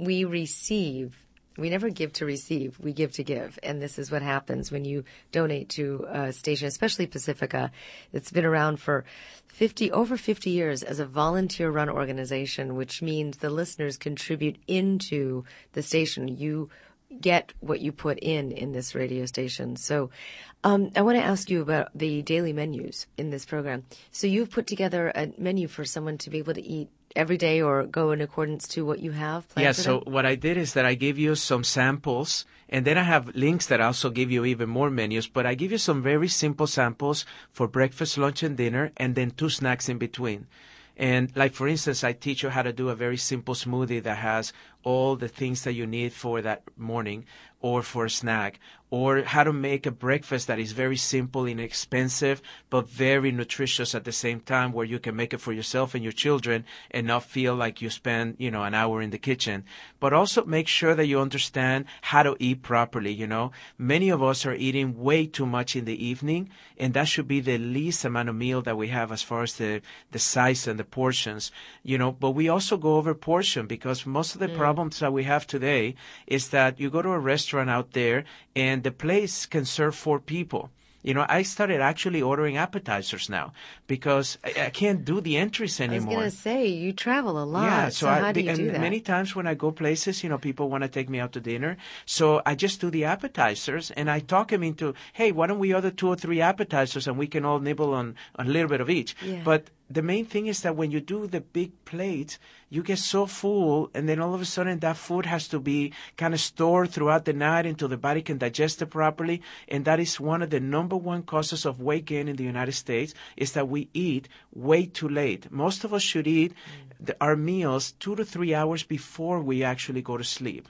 receive. We never give to receive. We give to give. And this is what happens when you donate to a station, especially Pacifica. It's been around for over 50 years as a volunteer-run organization, which means the listeners contribute into the station. You get what you put in this radio station. So I want to ask you about the daily menus in this program. So you've put together a menu for someone to be able to eat every day or go in accordance to what you have planned for them? So what I did is that I give you some samples, and then I have links that also give you even more menus, but I give you some very simple samples for breakfast, lunch, and dinner, and then 2 snacks in between. And like, for instance, I teach you how to do a very simple smoothie that has all the things that you need for that morning or for a snack, or how to make a breakfast that is very simple, inexpensive, but very nutritious at the same time, where you can make it for yourself and your children and not feel like you spend, an hour in the kitchen. But also make sure that you understand how to eat properly, Many of us are eating way too much in the evening, and that should be the least amount of meal that we have as far as the size and the portions, But we also go over portion, because most of the problems that we have today is that you go to a restaurant out there and the place can serve 4 people. I started actually ordering appetizers now because I can't do the entries anymore. I was going to say, you travel a lot. Yeah, so how do you do that? Many times when I go places, people want to take me out to dinner. So I just do the appetizers, and I talk them into, hey, why don't we order 2 or 3 appetizers and we can all nibble on a little bit of each. Yeah. But the main thing is that when you do the big plates, you get so full, and then all of a sudden that food has to be kind of stored throughout the night until the body can digest it properly. And that is one of the number one causes of weight gain in the United States, is that we eat way too late. Most of us should eat our meals 2 to 3 hours before we actually go to sleep.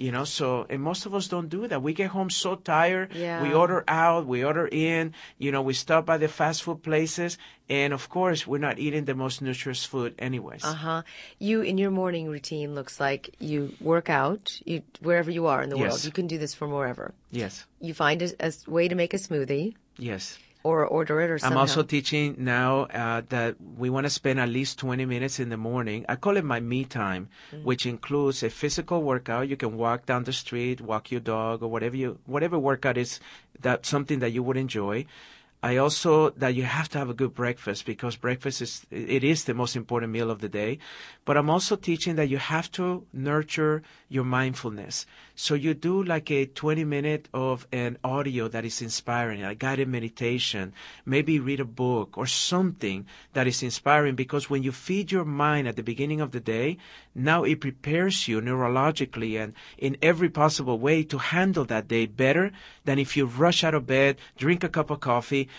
And most of us don't do that. We get home so tired. Yeah. We order out, we order in, we stop by the fast food places. And of course, we're not eating the most nutritious food anyways. You, in your morning routine, looks like you work out wherever you are in the world. You can do this from wherever. Yes. You find a way to make a smoothie. Yes. Or order it or somehow. I'm also teaching now that we want to spend at least 20 minutes in the morning. I call it my me time, which includes a physical workout. You can walk down the street, walk your dog, or whatever workout is that's something that you would enjoy. I also, that you have to have a good breakfast, because breakfast is the most important meal of the day. But I'm also teaching that you have to nurture your mindfulness. So you do like a 20-minute of an audio that is inspiring, a guided meditation, maybe read a book or something that is inspiring, because when you feed your mind at the beginning of the day, now it prepares you neurologically and in every possible way to handle that day better than if you rush out of bed, drink a cup of coffee,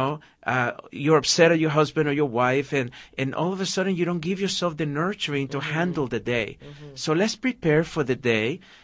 you're upset at your husband or your wife, and all of a sudden you don't give yourself the nurturing to handle the day. So let's prepare for the day,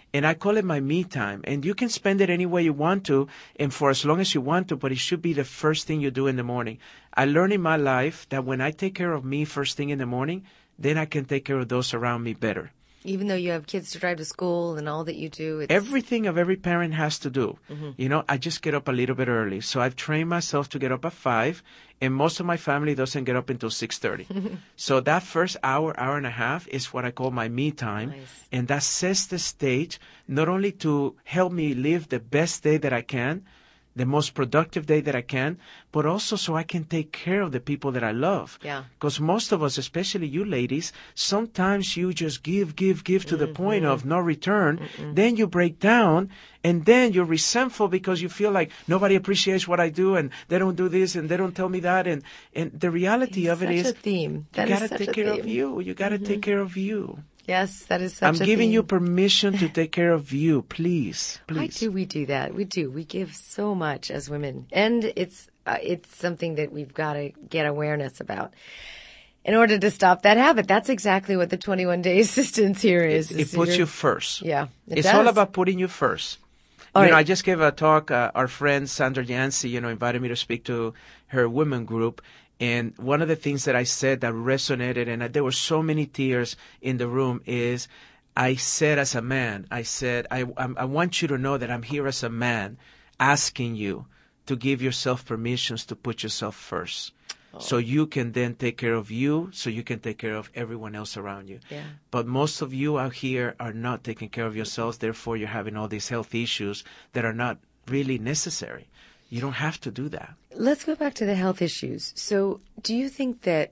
And I call it my me time. And you can spend it any way you want to and for as long as you want to, but it should be the first thing you do in the morning. I learned in my life that when I take care of me first thing in the morning, then I can take care of those around me better. Even though you have kids to drive to school and all that you do. Everything of every parent has to do. You know, I just get up a little bit early. So I've trained myself to get up at 5, and most of my family doesn't get up until 6:30. So that first hour and a half is what I call my me time. Nice. And that sets the stage not only to help me live the best day that I can, the most productive day that I can, but also so I can take care of the people that I love. Yeah. Because most of us, especially you ladies, sometimes you just give to the point of no return. Then you break down, and then you're resentful because you feel like nobody appreciates what I do, and they don't do this, and they don't tell me that. And the reality of it is, such a theme. you got to take care of you. You got to take care of you. Yes, that is such a I'm theme. giving you permission to take care of you, please. Why do we do that? We do. We give so much as women, and it's something that we've got to get awareness about in order to stop that habit. That's exactly what the 21-day assistance here is. It puts you first. Yeah, it's does. all about putting you first. All you know, right. I just gave a talk. Our friend Sandra Yancey, invited me to speak to her women group. And one of the things that I said that resonated, and there were so many tears in the room, is I said as a man, I said, I want you to know that I'm here as a man asking you to give yourself permissions to put yourself first. So you can then take care of you, so you can take care of everyone else around you. Yeah. But most of you out here are not taking care of yourselves. Therefore, you're having all these health issues that are not really necessary. You don't have to do that. Let's go back to the health issues. So do you think that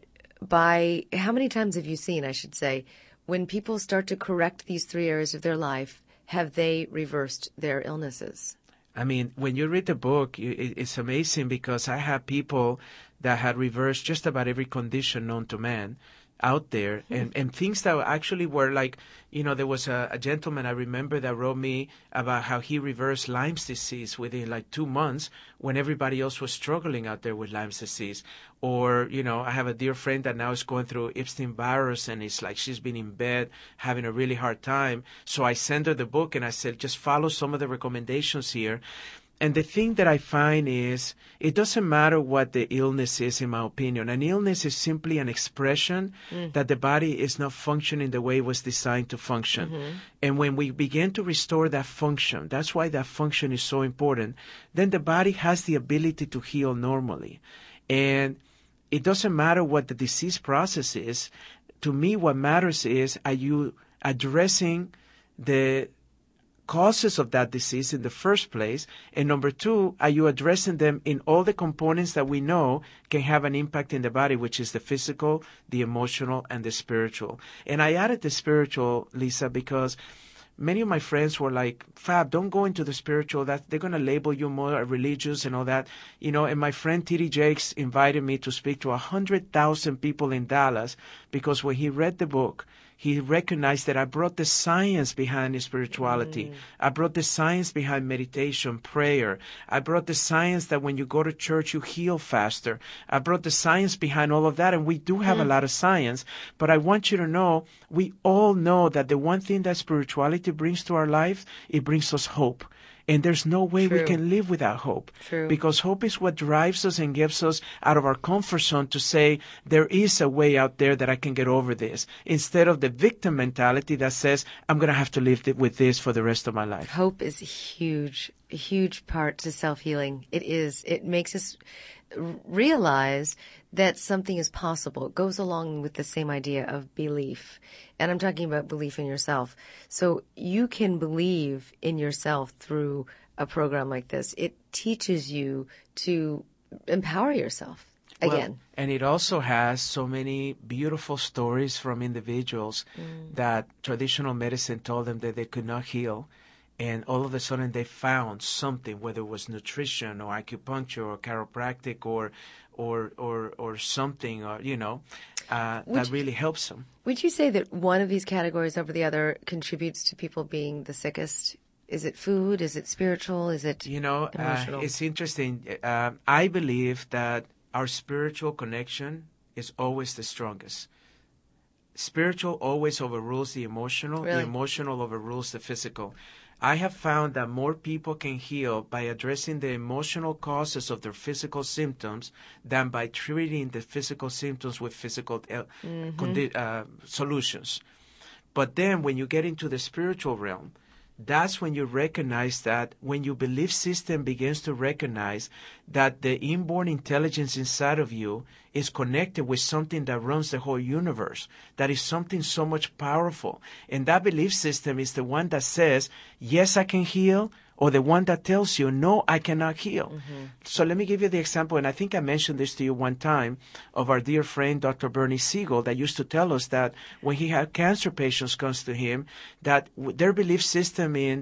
how many times have you seen, I should say, when people start to correct these 3 areas of their life, have they reversed their illnesses? I mean, when you read the book, it's amazing because I have people that had reversed just about every condition known to man out there, and things that actually were like, there was a gentleman I remember that wrote me about how he reversed Lyme's disease within like 2 months when everybody else was struggling out there with Lyme's disease. Or, I have a dear friend that now is going through Epstein virus, and it's like she's been in bed having a really hard time. So I sent her the book and I said, just follow some of the recommendations here. And the thing that I find is it doesn't matter what the illness is, in my opinion. An illness is simply an expression that the body is not functioning the way it was designed to function. And when we begin to restore that function, that's why that function is so important, then the body has the ability to heal normally. And it doesn't matter what the disease process is. To me, what matters is, are you addressing the causes of that disease in the first place? And number 2, are you addressing them in all the components that we know can have an impact in the body, which is the physical, the emotional, and the spiritual? And I added the spiritual, Lisa, because many of my friends were like, Fab, don't go into the spiritual. That they're going to label you more religious and all that. And my friend T.D. Jakes invited me to speak to 100,000 people in Dallas because when he read the book, he recognized that I brought the science behind spirituality. I brought the science behind meditation, prayer. I brought the science that when you go to church, you heal faster. I brought the science behind all of that, and we do have a lot of science. But I want you to know, we all know that the one thing that spirituality brings to our life, it brings us hope. And there's no way we can live without hope. True. Because hope is what drives us and gets us out of our comfort zone to say, there is a way out there that I can get over this. Instead of the victim mentality that says, I'm going to have to live with this for the rest of my life. Hope is a huge part to self-healing. It is. It makes us realize that something is possible. It goes along with the same idea of belief. And I'm talking about belief in yourself. So you can believe in yourself through a program like this. It teaches you to empower yourself again. Well, and it also has so many beautiful stories from individuals that traditional medicine told them that they could not heal. And all of a sudden they found something, whether it was nutrition or acupuncture or chiropractic or something, or, that really helps them. Would you say that one of these categories over the other contributes to people being the sickest? Is it food? Is it spiritual? Is it emotional? It's interesting. I believe that our spiritual connection is always the strongest. spiritual always overrules the emotional. Really? The emotional overrules the physical. I have found that more people can heal by addressing the emotional causes of their physical symptoms than by treating the physical symptoms with physical solutions. But then when you get into the spiritual realm, that's when you recognize that when your belief system begins to recognize that the inborn intelligence inside of you is connected with something that runs the whole universe, that is something so much powerful. And that belief system is the one that says, yes, I can heal, or the one that tells you, no, I cannot heal. So let me give you the example, and I think I mentioned this to you one time, of our dear friend, Dr. Bernie Siegel, that used to tell us that when he had cancer patients comes to him, that their belief system in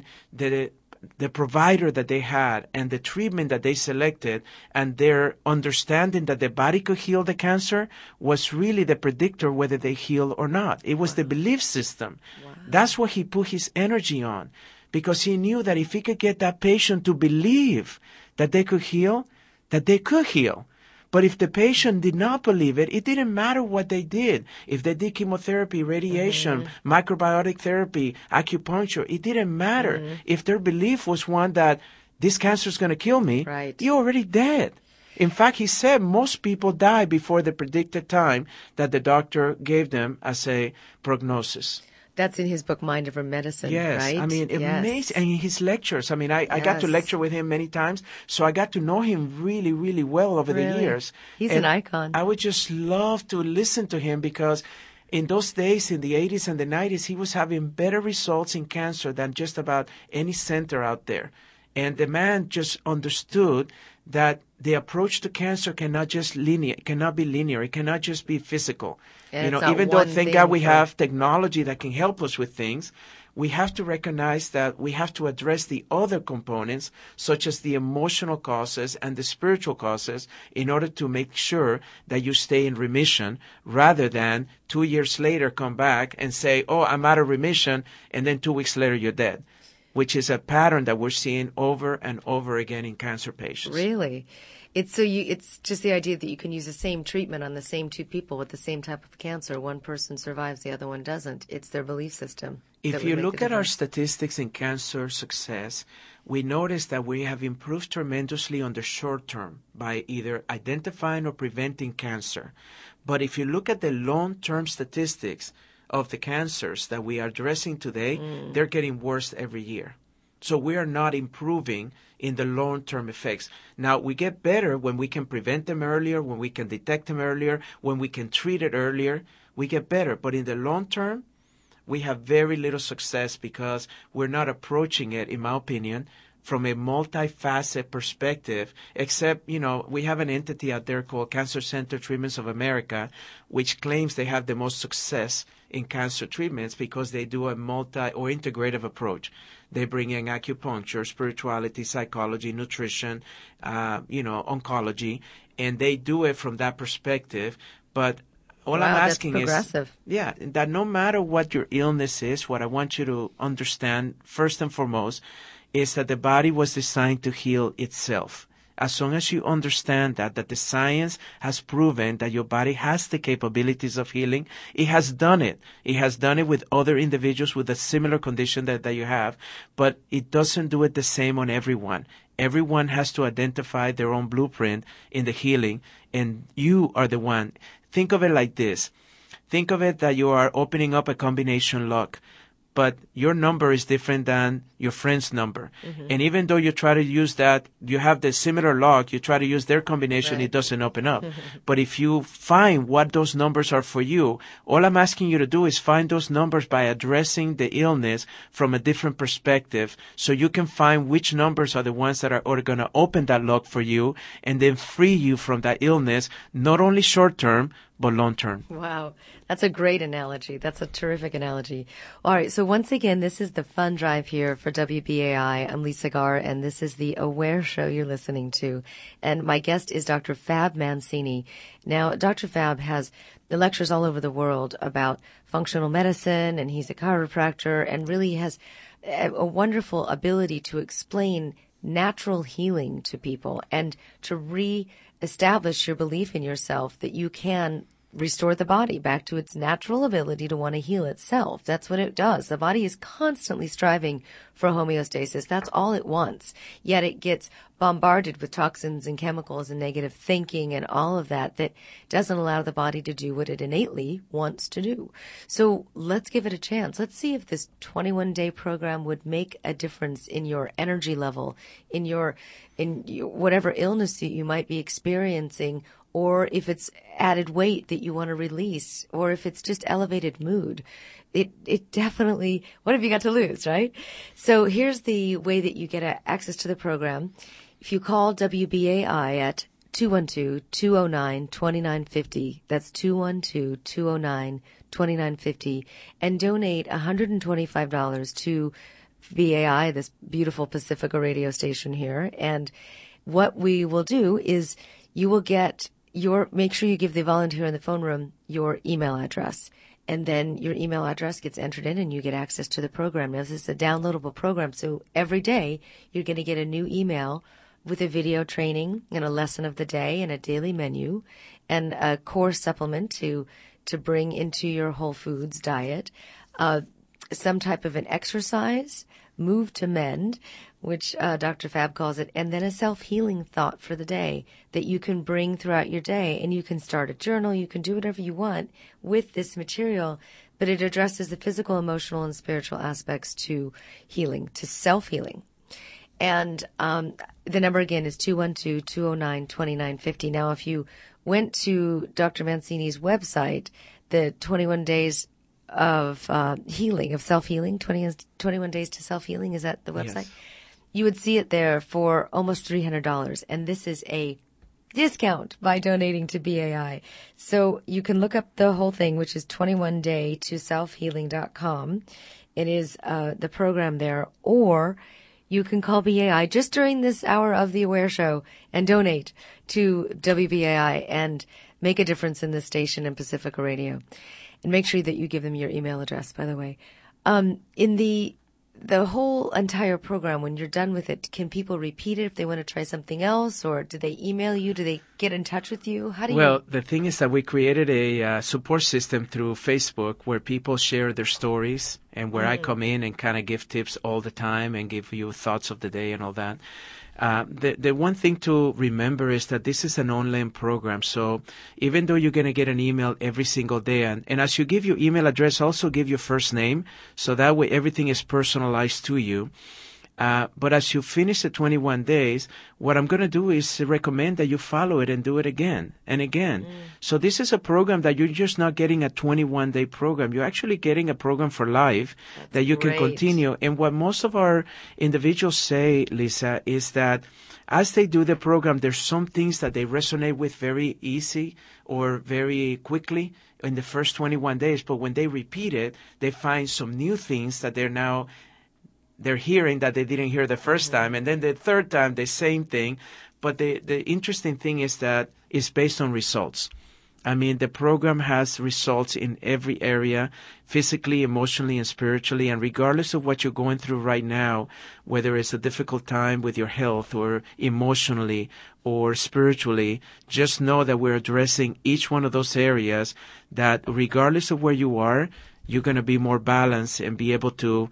the provider that they had and the treatment that they selected and their understanding that the body could heal the cancer was really the predictor whether they heal or not. It was the belief system. That's what he put his energy on, because he knew that if he could get that patient to believe that they could heal, that they could heal. But if the patient did not believe it, it didn't matter what they did. If they did chemotherapy, radiation, microbiotic therapy, acupuncture, it didn't matter. If their belief was one that this cancer is going to kill me, you're already dead. In fact, he said most people die before the predicted time that the doctor gave them as a prognosis. That's in his book, Mind Over Medicine, yes. right? I mean, amazing. And in his lectures, I mean, I got to lecture with him many times, so I got to know him really, really well over the years. He's an icon. I would just love to listen to him because in those days, in the 80s and the 90s, he was having better results in cancer than just about any center out there. And the man just understood that the approach to cancer cannot be linear. It cannot just be physical. And even though thank God we have technology that can help us with things, we have to recognize that we have to address the other components, such as the emotional causes and the spiritual causes, in order to make sure that you stay in remission, rather than 2 years later come back and say, oh, I'm out of remission, and then 2 weeks later you're dead, which is a pattern that we're seeing over and over again in cancer patients. Really? It's just the idea that you can use the same treatment on the same two people with the same type of cancer. One person survives, the other one doesn't. It's their belief system. If you look at our statistics in cancer success, we notice that we have improved tremendously on the short term by either identifying or preventing cancer. But if you look at the long-term statistics of the cancers that we are addressing today, they're getting worse every year. So we are not improving in the long-term effects. Now, we get better when we can prevent them earlier, when we can detect them earlier, when we can treat it earlier. We get better. But in the long term, we have very little success because we're not approaching it, in my opinion, from a multifaceted perspective, except, we have an entity out there called Cancer Center Treatments of America, which claims they have the most success in cancer treatments because they do a multi or integrative approach. They bring in acupuncture, spirituality, psychology, nutrition, oncology, and they do it from that perspective. But all I'm asking is, that no matter what your illness is, what I want you to understand first and foremost is that the body was designed to heal itself. As long as you understand that the science has proven that your body has the capabilities of healing, it has done it. It has done it with other individuals with a similar condition that you have, but it doesn't do it the same on everyone. Everyone has to identify their own blueprint in the healing, and you are the one. Think of it like this. Think of it that you are opening up a combination lock, but your number is different than your friend's number. And even though you try to use that, you have the similar lock, you try to use their combination, it doesn't open up. But if you find what those numbers are for you, all I'm asking you to do is find those numbers by addressing the illness from a different perspective, so you can find which numbers are the ones that are going to open that lock for you and then free you from that illness, not only short term, but long term. Wow. That's a great analogy. That's a terrific analogy. All right. So once again, this is the fun drive here for WBAI. I'm Lisa Garr, and this is the Aware Show you're listening to. And my guest is Dr. Fab Mancini. Now, Dr. Fab has lectures all over the world about functional medicine, and he's a chiropractor, and really has a wonderful ability to explain natural healing to people and to re-establish your belief in yourself that you can restore the body back to its natural ability to want to heal itself. That's what it does. The body is constantly striving for homeostasis. That's all it wants. Yet it gets bombarded with toxins and chemicals and negative thinking and all of that doesn't allow the body to do what it innately wants to do. So let's give it a chance. Let's see if this 21-day program would make a difference in your energy level, in your whatever illness that you might be experiencing, or if it's added weight that you want to release, or if it's just elevated mood. It definitely, what have you got to lose, right? So here's the way that you get access to the program. If you call WBAI at 212-209-2950, that's 212-209-2950, and donate $125 to BAI, this beautiful Pacifica radio station here. And what we will do is you will get make sure you give the volunteer in the phone room your email address. And then your email address gets entered in and you get access to the program. Now, this is a downloadable program, so every day you're going to get a new email with a video training and a lesson of the day and a daily menu and a core supplement to bring into your whole foods diet, some type of an exercise, move to mend, which Dr. Fab calls it, and then a self-healing thought for the day that you can bring throughout your day. And you can start a journal. You can do whatever you want with this material, but it addresses the physical, emotional, and spiritual aspects to healing, to self-healing. And the number again is 212-209-2950. Now, if you went to Dr. Mancini's website, the 21 days of healing, of self-healing, 21 days to self-healing, is that the website? Yes. You would see it there for almost $300. And this is a discount by donating to BAI. So you can look up the whole thing, which is 21daytoselfhealing.com. It is the program there. Or you can call BAI just during this hour of the Aware Show and donate to WBAI and make a difference in this station in Pacifica Radio. And make sure that you give them your email address, by the way. In the whole entire program, when you're done with it, can people repeat it if they want to try something else? Or do they email you? Do they get in touch with you? How do you? Well, the thing is that we created a support system through Facebook where people share their stories and where I come in and kind of give tips all the time and give you thoughts of the day and all that. The one thing to remember is that this is an online program. So even though you're going to get an email every single day, and as you give your email address, also give your first name. So that way everything is personalized to you. But as you finish the 21 days, what I'm going to do is recommend that you follow it and do it again and again. So this is a program that you're just not getting a 21-day program. You're actually getting a program for life that you can continue. And what most of our individuals say, Lisa, is that as they do the program, there's some things that they resonate with very easy or very quickly in the first 21 days. But when they repeat it, they find some new things that they're hearing that they didn't hear the first time. And then the third time, the same thing. But the interesting thing is that it's based on results. I mean, the program has results in every area, physically, emotionally, and spiritually. And regardless of what you're going through right now, whether it's a difficult time with your health or emotionally or spiritually, just know that we're addressing each one of those areas, that regardless of where you are, you're going to be more balanced and be able to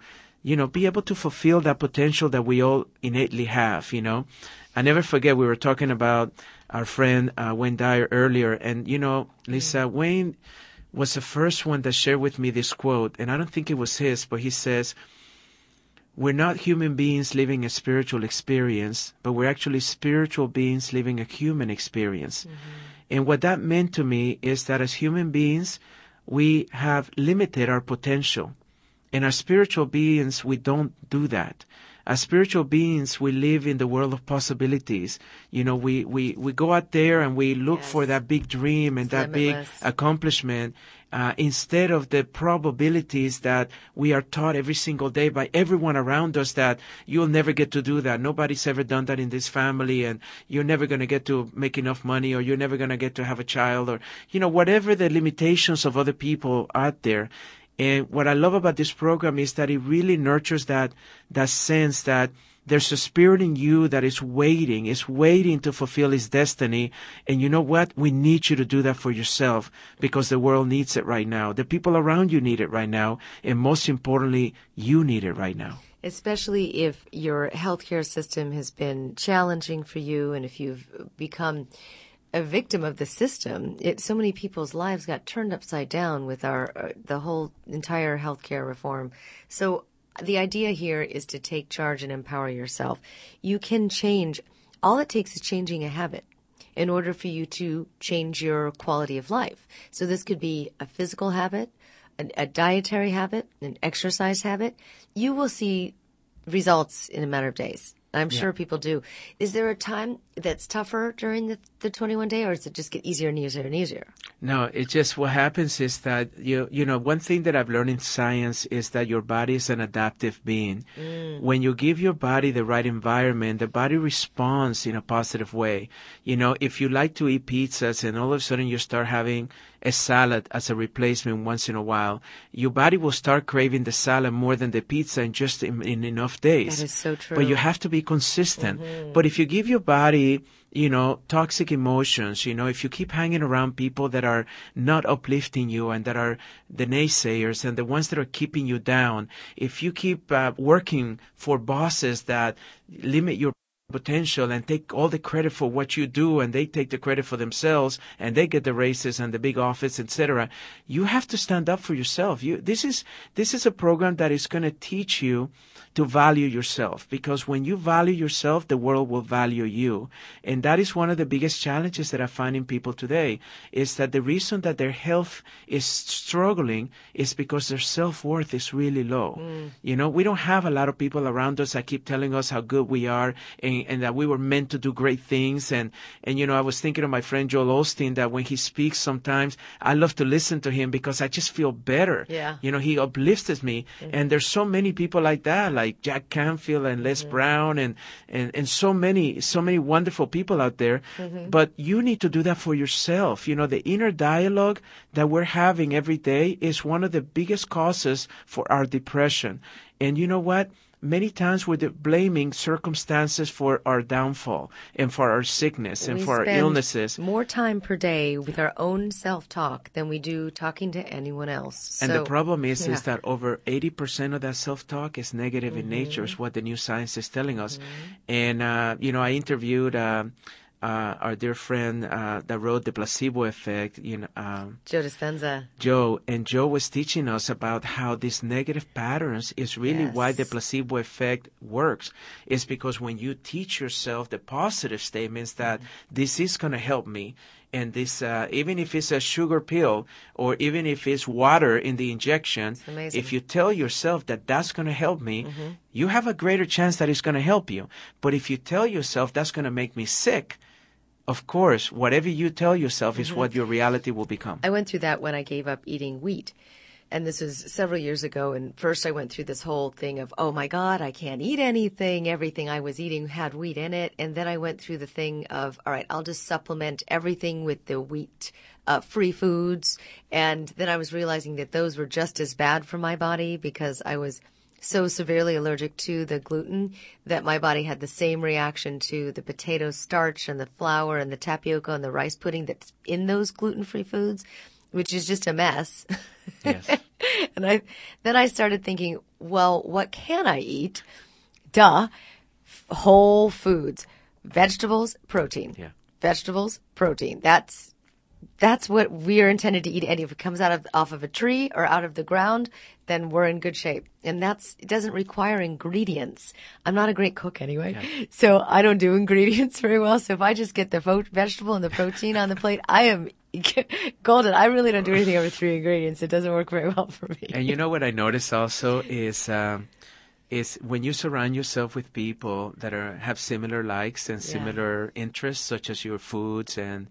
fulfill that potential that we all innately have, I never forget, we were talking about our friend Wayne Dyer earlier. And, Lisa, Wayne was the first one that shared with me this quote. And I don't think it was his, but he says, we're not human beings living a spiritual experience, but we're actually spiritual beings living a human experience. And what that meant to me is that as human beings, we have limited our potential. And as spiritual beings, we don't do that. As spiritual beings, we live in the world of possibilities. We go out there and we look for that big dream and that big accomplishment instead of the probabilities that we are taught every single day by everyone around us that you'll never get to do that. Nobody's ever done that in this family, and you're never going to get to make enough money, or you're never going to get to have a child, or, whatever the limitations of other people out there. And what I love about this program is that it really nurtures that sense that There's a spirit in you that is waiting to fulfill its destiny. And you know what? We need you to do that for yourself, because the world needs it right now. The people around you need it right now. And most importantly, you need it right now. Especially if your healthcare system has been challenging for you, and if you've become a victim of the system. So many people's lives got turned upside down with the whole entire healthcare reform. So the idea here is to take charge and empower yourself. You can change. All it takes is changing a habit in order for you to change your quality of life. So this could be a physical habit, a dietary habit, an exercise habit. You will see results in a matter of days. I'm sure people do. Is there a time that's tougher during the 21 day, or does it just get easier and easier and easier? No, it's just what happens is that, you know, one thing that I've learned in science is that your body is an adaptive being. When you give your body the right environment, the body responds in a positive way. You know, if you like to eat pizzas and all of a sudden you start having a salad as a replacement once in a while, your body will start craving the salad more than the pizza in just in enough days. That is so true. But you have to be consistent. But if you give your body, you know, toxic emotions, you know, if you keep hanging around people that are not uplifting you and that are the naysayers and the ones that are keeping you down, if you keep working for bosses that limit your potential and take all the credit for what you do, and they take the credit for themselves and they get the raises and the big office, etc. You have to stand up for yourself. This is a program that is going to teach you to value yourself, because when you value yourself, the world will value you. And that is one of the biggest challenges that I find in people today, is that the reason that their health is struggling is because their self-worth is really low. You know, we don't have a lot of people around us that keep telling us how good we are and that we were meant to do great things. And you know, I was thinking of my friend Joel Osteen, that when he speaks sometimes, I love to listen to him because I just feel better. Yeah. You know, he uplifts me. And there's so many people like that, like Jack Canfield and Les Brown and so many wonderful people out there. But you need to do that for yourself. You know, the inner dialogue that we're having every day is one of the biggest causes for our depression. And you know what? Many times we're blaming circumstances for our downfall and for our sickness and for our illnesses. More time per day with our own self-talk than we do talking to anyone else. And the problem is that over 80% of that self-talk is negative in nature, is what the new science is telling us. And, you know, I interviewed our dear friend that wrote The Placebo Effect, you know, Joe Dispenza. Joe was teaching us about how these negative patterns is really why the placebo effect works. It's because when you teach yourself the positive statements that this is going to help me, and this, even if it's a sugar pill or even if it's water in the injection, if you tell yourself that that's going to help me, you have a greater chance that it's going to help you. But if you tell yourself that's going to make me sick, of course, whatever you tell yourself is what your reality will become. I went through that when I gave up eating wheat. And this was several years ago. And first I went through this whole thing of, oh my God, I can't eat anything. Everything I was eating had wheat in it. And then I went through the thing of, all right, I'll just supplement everything with the wheat free foods. And then I was realizing that those were just as bad for my body, because I was so severely allergic to the gluten that my body had the same reaction to the potato starch and the flour and the tapioca and the rice pudding that's in those gluten-free foods, which is just a mess. Yes. And then I started thinking, well, what can I eat? Duh. Whole foods. Vegetables, protein. Yeah. Vegetables, protein. That's what we are intended to eat. And if it comes off of a tree or out of the ground, then we're in good shape. And it doesn't require ingredients. I'm not a great cook anyway, so I don't do ingredients very well. So if I just get the vegetable and the protein on the plate, I am golden. I really don't do anything over 3 ingredients. It doesn't work very well for me. And you know what I noticed also is when you surround yourself with people that have similar likes and similar interests, such as your foods and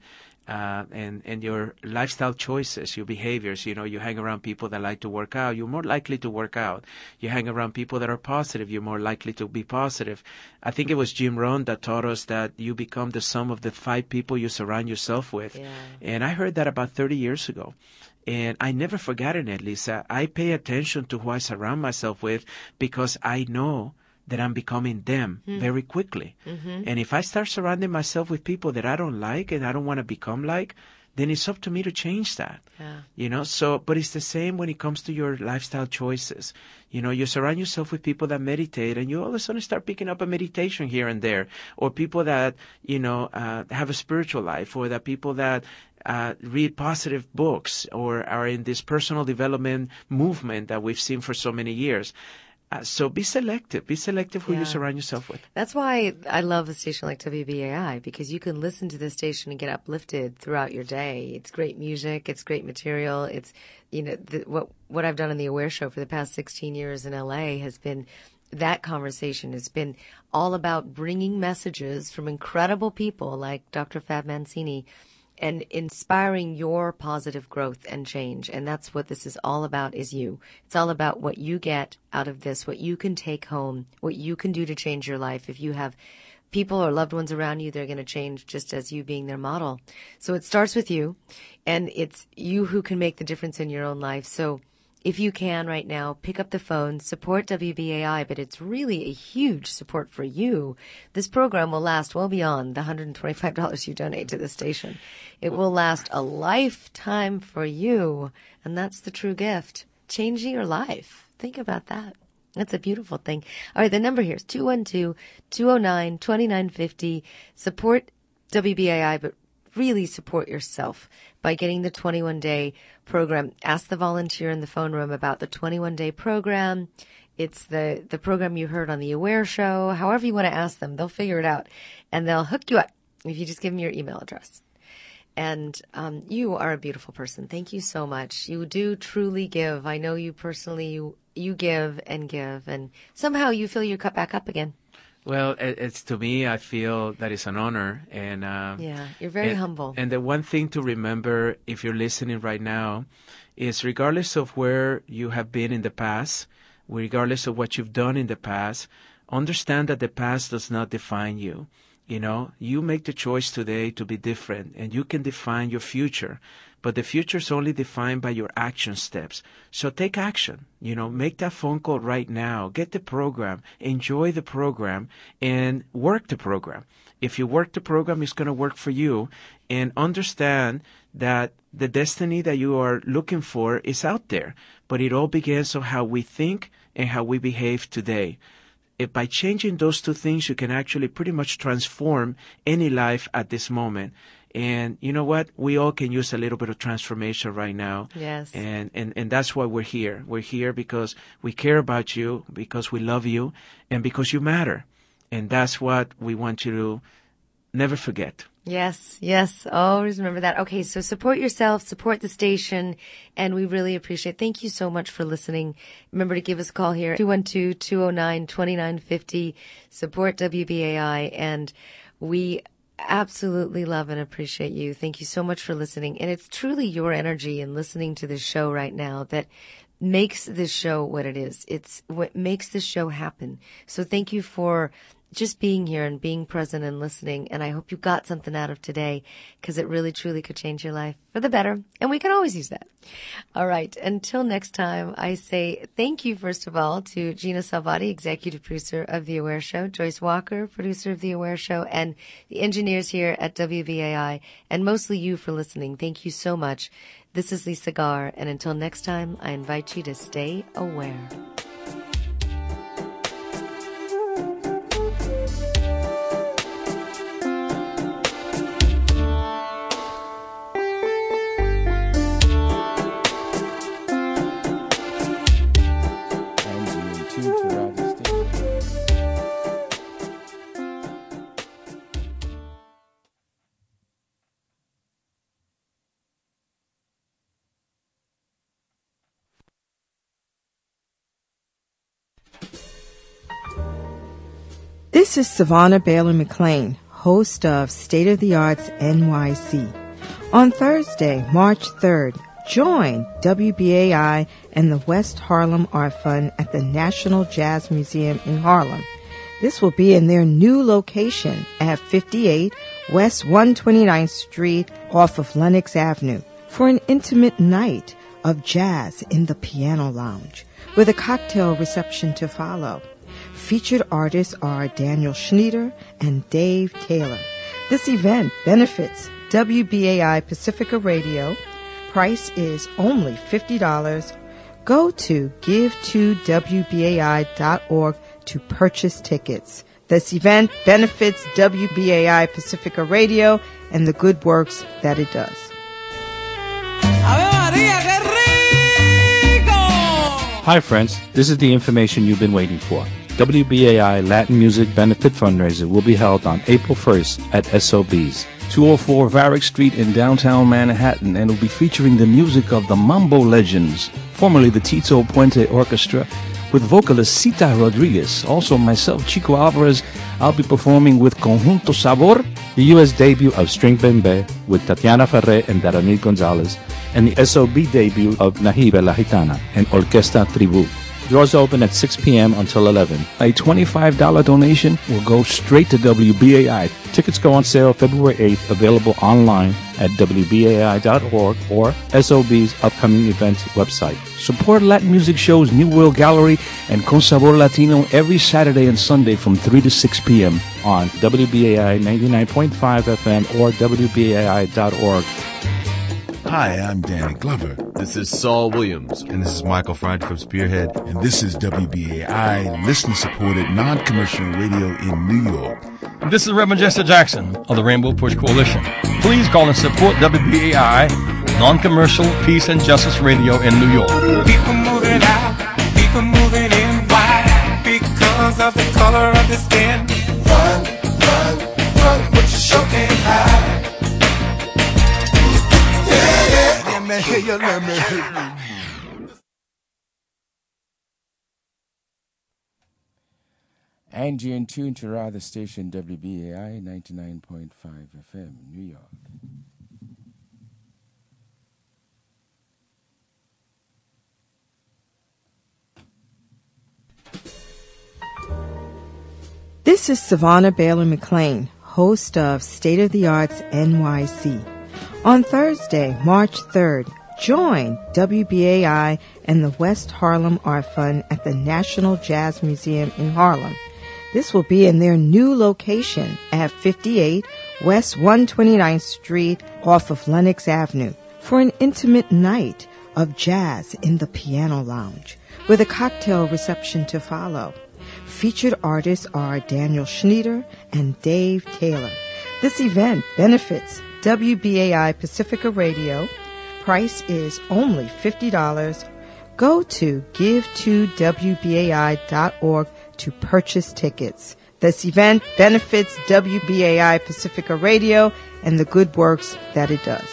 your lifestyle choices, your behaviors. You know, you hang around people that like to work out, you're more likely to work out. You hang around people that are positive, you're more likely to be positive. I think it was Jim Rohn that taught us that you become the sum of the 5 people you surround yourself with. Yeah. And I heard that about 30 years ago. And I never forgotten it, Lisa. I pay attention to who I surround myself with, because I know that I'm becoming them very quickly. And if I start surrounding myself with people that I don't like and I don't want to become like, then it's up to me to change that. But it's the same when it comes to your lifestyle choices. You surround yourself with people that meditate, and you all of a sudden start picking up a meditation here and there, or people that, have a spiritual life, or that people that read positive books, or are in this personal development movement that we've seen for so many years. So be selective. Be selective who you surround yourself with. That's why I love a station like WBAI, because you can listen to this station and get uplifted throughout your day. It's great music. It's great material. It's, what I've done on the Aware Show for the past 16 years in LA has been that conversation. It's been all about bringing messages from incredible people like Dr. Fab Mancini and inspiring your positive growth and change. And that's what this is all about, is you. It's all about what you get out of this, what you can take home, what you can do to change your life. If you have people or loved ones around you, they're going to change just as you being their model. So it starts with you, and it's you who can make the difference in your own life. So if you can right now, pick up the phone, support WBAI, but it's really a huge support for you. This program will last well beyond the $125 you donate to the station. It will last a lifetime for you, and that's the true gift, changing your life. Think about that. That's a beautiful thing. All right, the number here is 212-209-2950. Support WBAI, but really support yourself by getting the 21-day program. Ask the volunteer in the phone room about the 21-day program. It's the program you heard on the Aware Show. However you want to ask them, they'll figure it out, and they'll hook you up if you just give them your email address. And you are a beautiful person. Thank you so much. You do truly give. I know you personally. You give, and somehow you fill your cup back up again. Well, it's to me, I feel that it's an honor. And you're very humble. And the one thing to remember, if you're listening right now, is regardless of where you have been in the past, regardless of what you've done in the past, understand that the past does not define you. You make the choice today to be different, and you can define your future. But the future is only defined by your action steps. So take action. Make that phone call right now. Get the program. Enjoy the program and work the program. If you work the program, it's going to work for you. And understand that the destiny that you are looking for is out there. But it all begins on how we think and how we behave today. If by changing those two things, you can actually pretty much transform any life at this moment. And you know what? We all can use a little bit of transformation right now. Yes. And that's why we're here. We're here because we care about you, because we love you, and because you matter. And that's what we want you to never forget. Yes, yes. Always remember that. Okay, so support yourself, support the station, and we really appreciate it. Thank you so much for listening. Remember to give us a call here, 212-209-2950. Support WBAI, and we absolutely love and appreciate you. Thank you so much for listening. And it's truly your energy in listening to this show right now that makes this show what it is. It's what makes this show happen. So thank you for just being here and being present and listening. And I hope you got something out of today, because it really, truly could change your life for the better. And we can always use that. All right. Until next time, I say thank you, first of all, to Gina Salvati, executive producer of The Aware Show, Joyce Walker, producer of The Aware Show, and the engineers here at WBAI, and mostly you for listening. Thank you so much. This is Lisa Garr. And until next time, I invite you to stay aware. This is Savannah Bailey McLean, host of State of the Arts NYC. On Thursday, March 3rd, join WBAI and the West Harlem Art Fund at the National Jazz Museum in Harlem. This will be in their new location at 58 West 129th Street off of Lenox Avenue for an intimate night of jazz in the Piano Lounge with a cocktail reception to follow. Featured artists are Daniel Schnieder and Dave Taylor. This event benefits WBAI Pacifica Radio. Price is only $50. Go to give2wbai.org to purchase tickets. This event benefits WBAI Pacifica Radio and the good works that it does. Hi friends, this is the information you've been waiting for. WBAI Latin Music Benefit Fundraiser will be held on April 1st at SOB's, 204 Varick Street in downtown Manhattan, and will be featuring the music of the Mambo Legends, formerly the Tito Puente Orchestra, with vocalist Cita Rodriguez. Also myself, Chico Alvarez. I'll be performing with Conjunto Sabor, the U.S. debut of String Bembe with Tatiana Ferre and Daramil Gonzalez, and the SOB debut of Nahibe La Gitana and Orquesta Tribu. Doors open at 6 p.m. until 11. A $25 donation will go straight to WBAI. Tickets go on sale February 8th, available online at WBAI.org or SOB's upcoming events website. Support Latin music shows New World Gallery and Con Sabor Latino every Saturday and Sunday from 3 to 6 p.m. on WBAI 99.5 FM or WBAI.org. Hi, I'm Danny Glover. This is Saul Williams. And this is Michael Friday from Spearhead. And this is WBAI, listener-supported, non-commercial radio in New York. And this is Reverend Jesse Jackson of the Rainbow Push Coalition. Please call and support WBAI, non-commercial, peace and justice radio in New York. People moving out, people moving in. Why? Because of the color of the skin. Run, run, run, but you sure can't hide. And you're in tune to rather station WBAI 99.5 FM, New York. This is Savannah Baylor McLean, host of State of the Arts NYC. On Thursday, March 3rd, join WBAI and the West Harlem Art Fund at the National Jazz Museum in Harlem. This will be in their new location at 58 West 129th Street off of Lenox Avenue for an intimate night of jazz in the piano lounge with a cocktail reception to follow. Featured artists are Daniel Schnieder and Dave Taylor. This event benefits WBAI Pacifica Radio. Price is only $50. Go to give2wbai.org to purchase tickets. This event benefits WBAI Pacifica Radio and the good works that it does.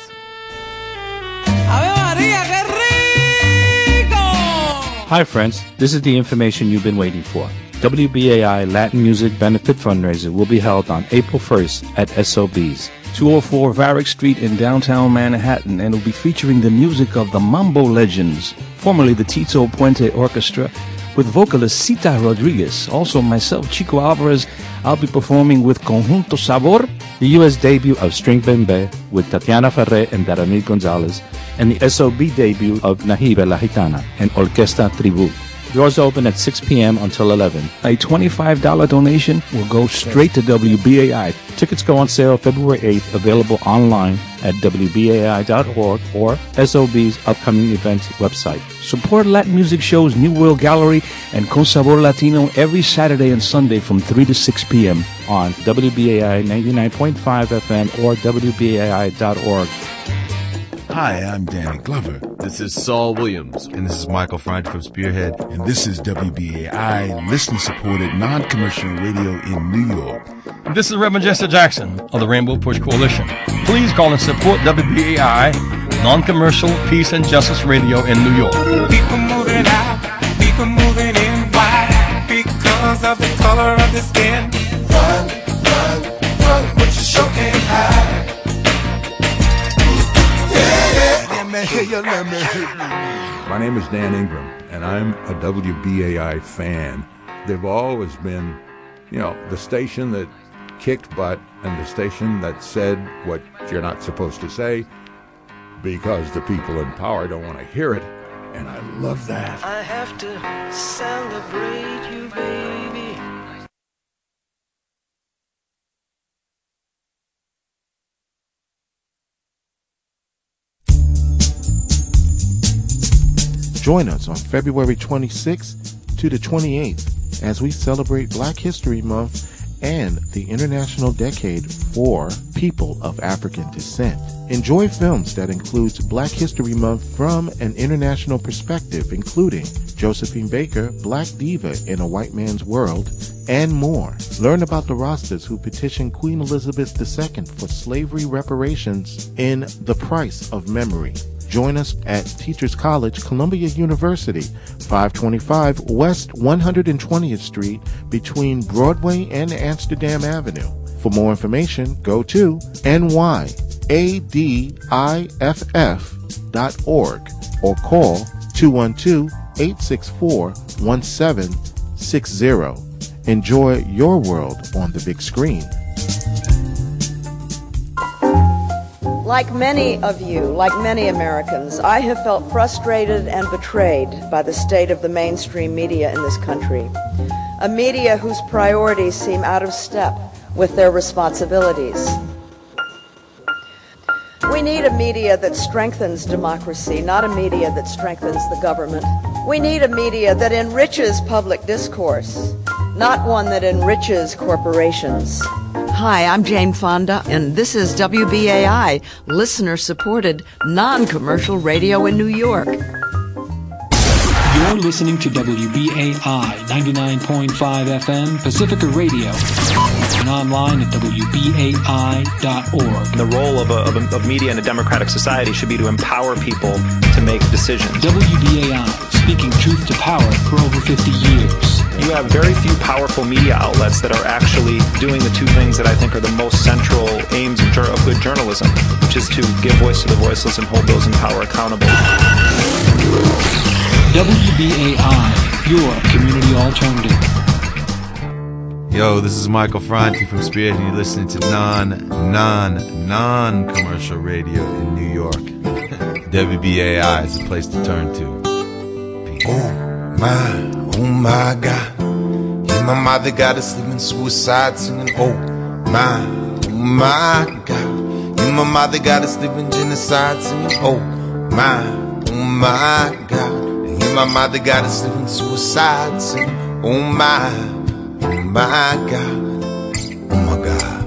Hi friends, this is the information you've been waiting for. WBAI Latin Music Benefit Fundraiser will be held on April 1st at SOB's, 204 Varick Street in downtown Manhattan, and will be featuring the music of the Mambo Legends, formerly the Tito Puente Orchestra, with vocalist Cita Rodriguez. Also myself, Chico Alvarez. I'll be performing with Conjunto Sabor, the U.S. debut of String Bembe with Tatiana Ferre and Daramil Gonzalez, and the SOB debut of Nahibe La Gitana and Orquesta Tribu. Doors open at 6 p.m. until 11. A $25 donation will go straight to WBAI. Tickets go on sale February 8th, available online at WBAI.org or SOB's upcoming events website. Support Latin music shows New World Gallery and Con Sabor Latino every Saturday and Sunday from 3 to 6 p.m. on WBAI 99.5 FM or WBAI.org. Hi, I'm Danny Glover. This is Saul Williams. And this is Michael Friday from Spearhead. And this is WBAI, listener-supported, non-commercial radio in New York. And this is Reverend Jesse Jackson of the Rainbow Push Coalition. Please call and support WBAI, non-commercial, peace and justice radio in New York. People moving out, people moving in. Why? Because of the color of the skin. Run, run, run, but you sure can't hide. My name is Dan Ingram, and I'm a WBAI fan. They've always been, the station that kicked butt and the station that said what you're not supposed to say because the people in power don't want to hear it, and I love that. I have to celebrate you, baby. Join us on February 26th to the 28th as we celebrate Black History Month and the International Decade for People of African Descent. Enjoy films that includes Black History Month from an international perspective, including Josephine Baker, Black Diva in a White Man's World, and more. Learn about the Rastas who petitioned Queen Elizabeth II for slavery reparations in The Price of Memory. Join us at Teachers College, Columbia University, 525 West 120th Street between Broadway and Amsterdam Avenue. For more information, go to nyaDIFF.org or call 212-864-1760. Enjoy your world on the big screen. Like many of you, like many Americans, I have felt frustrated and betrayed by the state of the mainstream media in this country. A media whose priorities seem out of step with their responsibilities. We need a media that strengthens democracy, not a media that strengthens the government. We need a media that enriches public discourse, not one that enriches corporations. Hi, I'm Jane Fonda, and this is WBAI, listener-supported, non-commercial radio in New York. You're listening to WBAI 99.5 FM Pacifica Radio and online at WBAI.org. The role of media in a democratic society should be to empower people to make decisions. WBAI, speaking truth to power for over 50 years. You have very few powerful media outlets that are actually doing the two things that I think are the most central aims of good journalism, which is to give voice to the voiceless and hold those in power accountable. WBAI, your community alternative. Yo, this is Michael Franti from Spearhead, and you're listening to non-commercial radio in New York. WBAI is the place to turn to. Peace. Oh my God. Yeah, my mother got us living suicide singing, oh my God. Yeah, my mother got us living genocide singing, oh my God. Yeah, my mother got us living suicide singing, oh my God. Oh my God.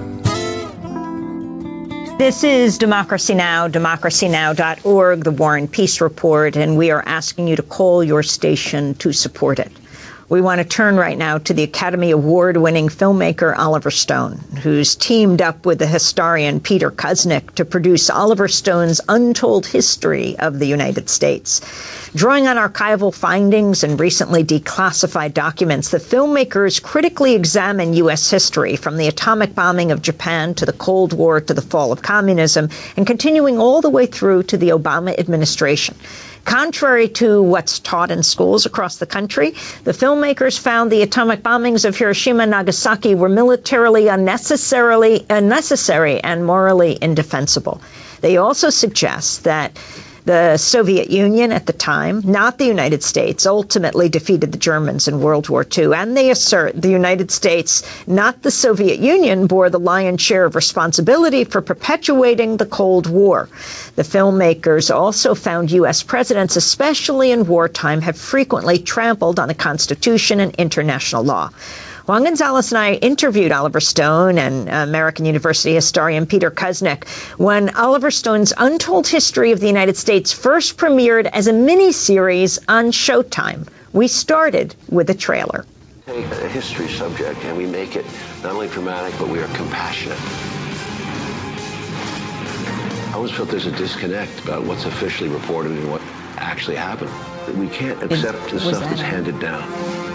This is Democracy Now!, democracynow.org, the War and Peace Report, and we are asking you to call your station to support it. We want to turn right now to the Academy Award-winning filmmaker Oliver Stone, who's teamed up with the historian Peter Kuznick to produce Oliver Stone's Untold History of the United States. Drawing on archival findings and recently declassified documents, the filmmakers critically examine U.S. history from the atomic bombing of Japan to the Cold War to the fall of communism, and continuing all the way through to the Obama administration. Contrary to what's taught in schools across the country, the filmmakers found the atomic bombings of Hiroshima and Nagasaki were militarily unnecessary and morally indefensible. They also suggest that the Soviet Union at the time, not the United States, ultimately defeated the Germans in World War II. And they assert the United States, not the Soviet Union, bore the lion's share of responsibility for perpetuating the Cold War. The filmmakers also found U.S. presidents, especially in wartime, have frequently trampled on the Constitution and international law. Juan Gonzalez and I interviewed Oliver Stone and American University historian Peter Kuznick when Oliver Stone's Untold History of the United States first premiered as a mini-series on Showtime. We started with a trailer. Take a history subject and we make it not only dramatic, but we are compassionate. I always felt there's a disconnect about what's officially reported and what actually happened. We can't accept the stuff that's handed down.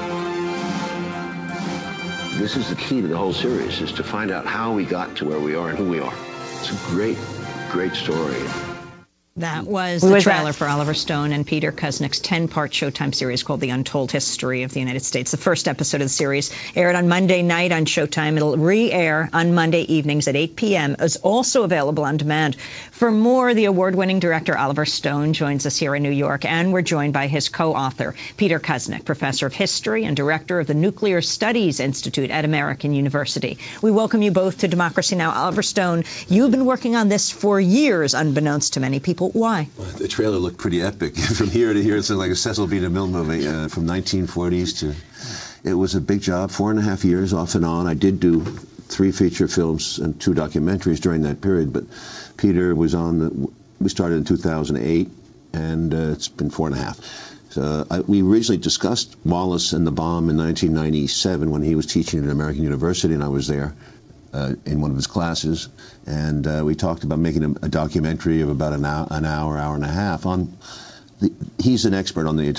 This is the key to the whole series, is to find out how we got to where we are and who we are. It's a great, great story. That was the trailer for Oliver Stone and Peter Kuznick's 10-part Showtime series called The Untold History of the United States. The first episode of the series aired on Monday night on Showtime. It'll re-air on Monday evenings at 8 p.m. It's also available on demand. For more, the award-winning director Oliver Stone joins us here in New York, and we're joined by his co-author, Peter Kuznick, professor of history and director of the Nuclear Studies Institute at American University. We welcome you both to Democracy Now! Oliver Stone, you've been working on this for years, unbeknownst to many people. Why? The trailer looked pretty epic. From here to here, it's like a Cecil B. DeMille movie from 1940s to... It was a big job, 4.5 years off and on. I did do 3 feature films and 2 documentaries during that period, but Peter was on we started in 2008, and it's been 4.5. So we originally discussed Wallace and the bomb in 1997 when he was teaching at American University, and I was there in one of his classes, and we talked about making a documentary of about an hour and a half on... He's an expert on the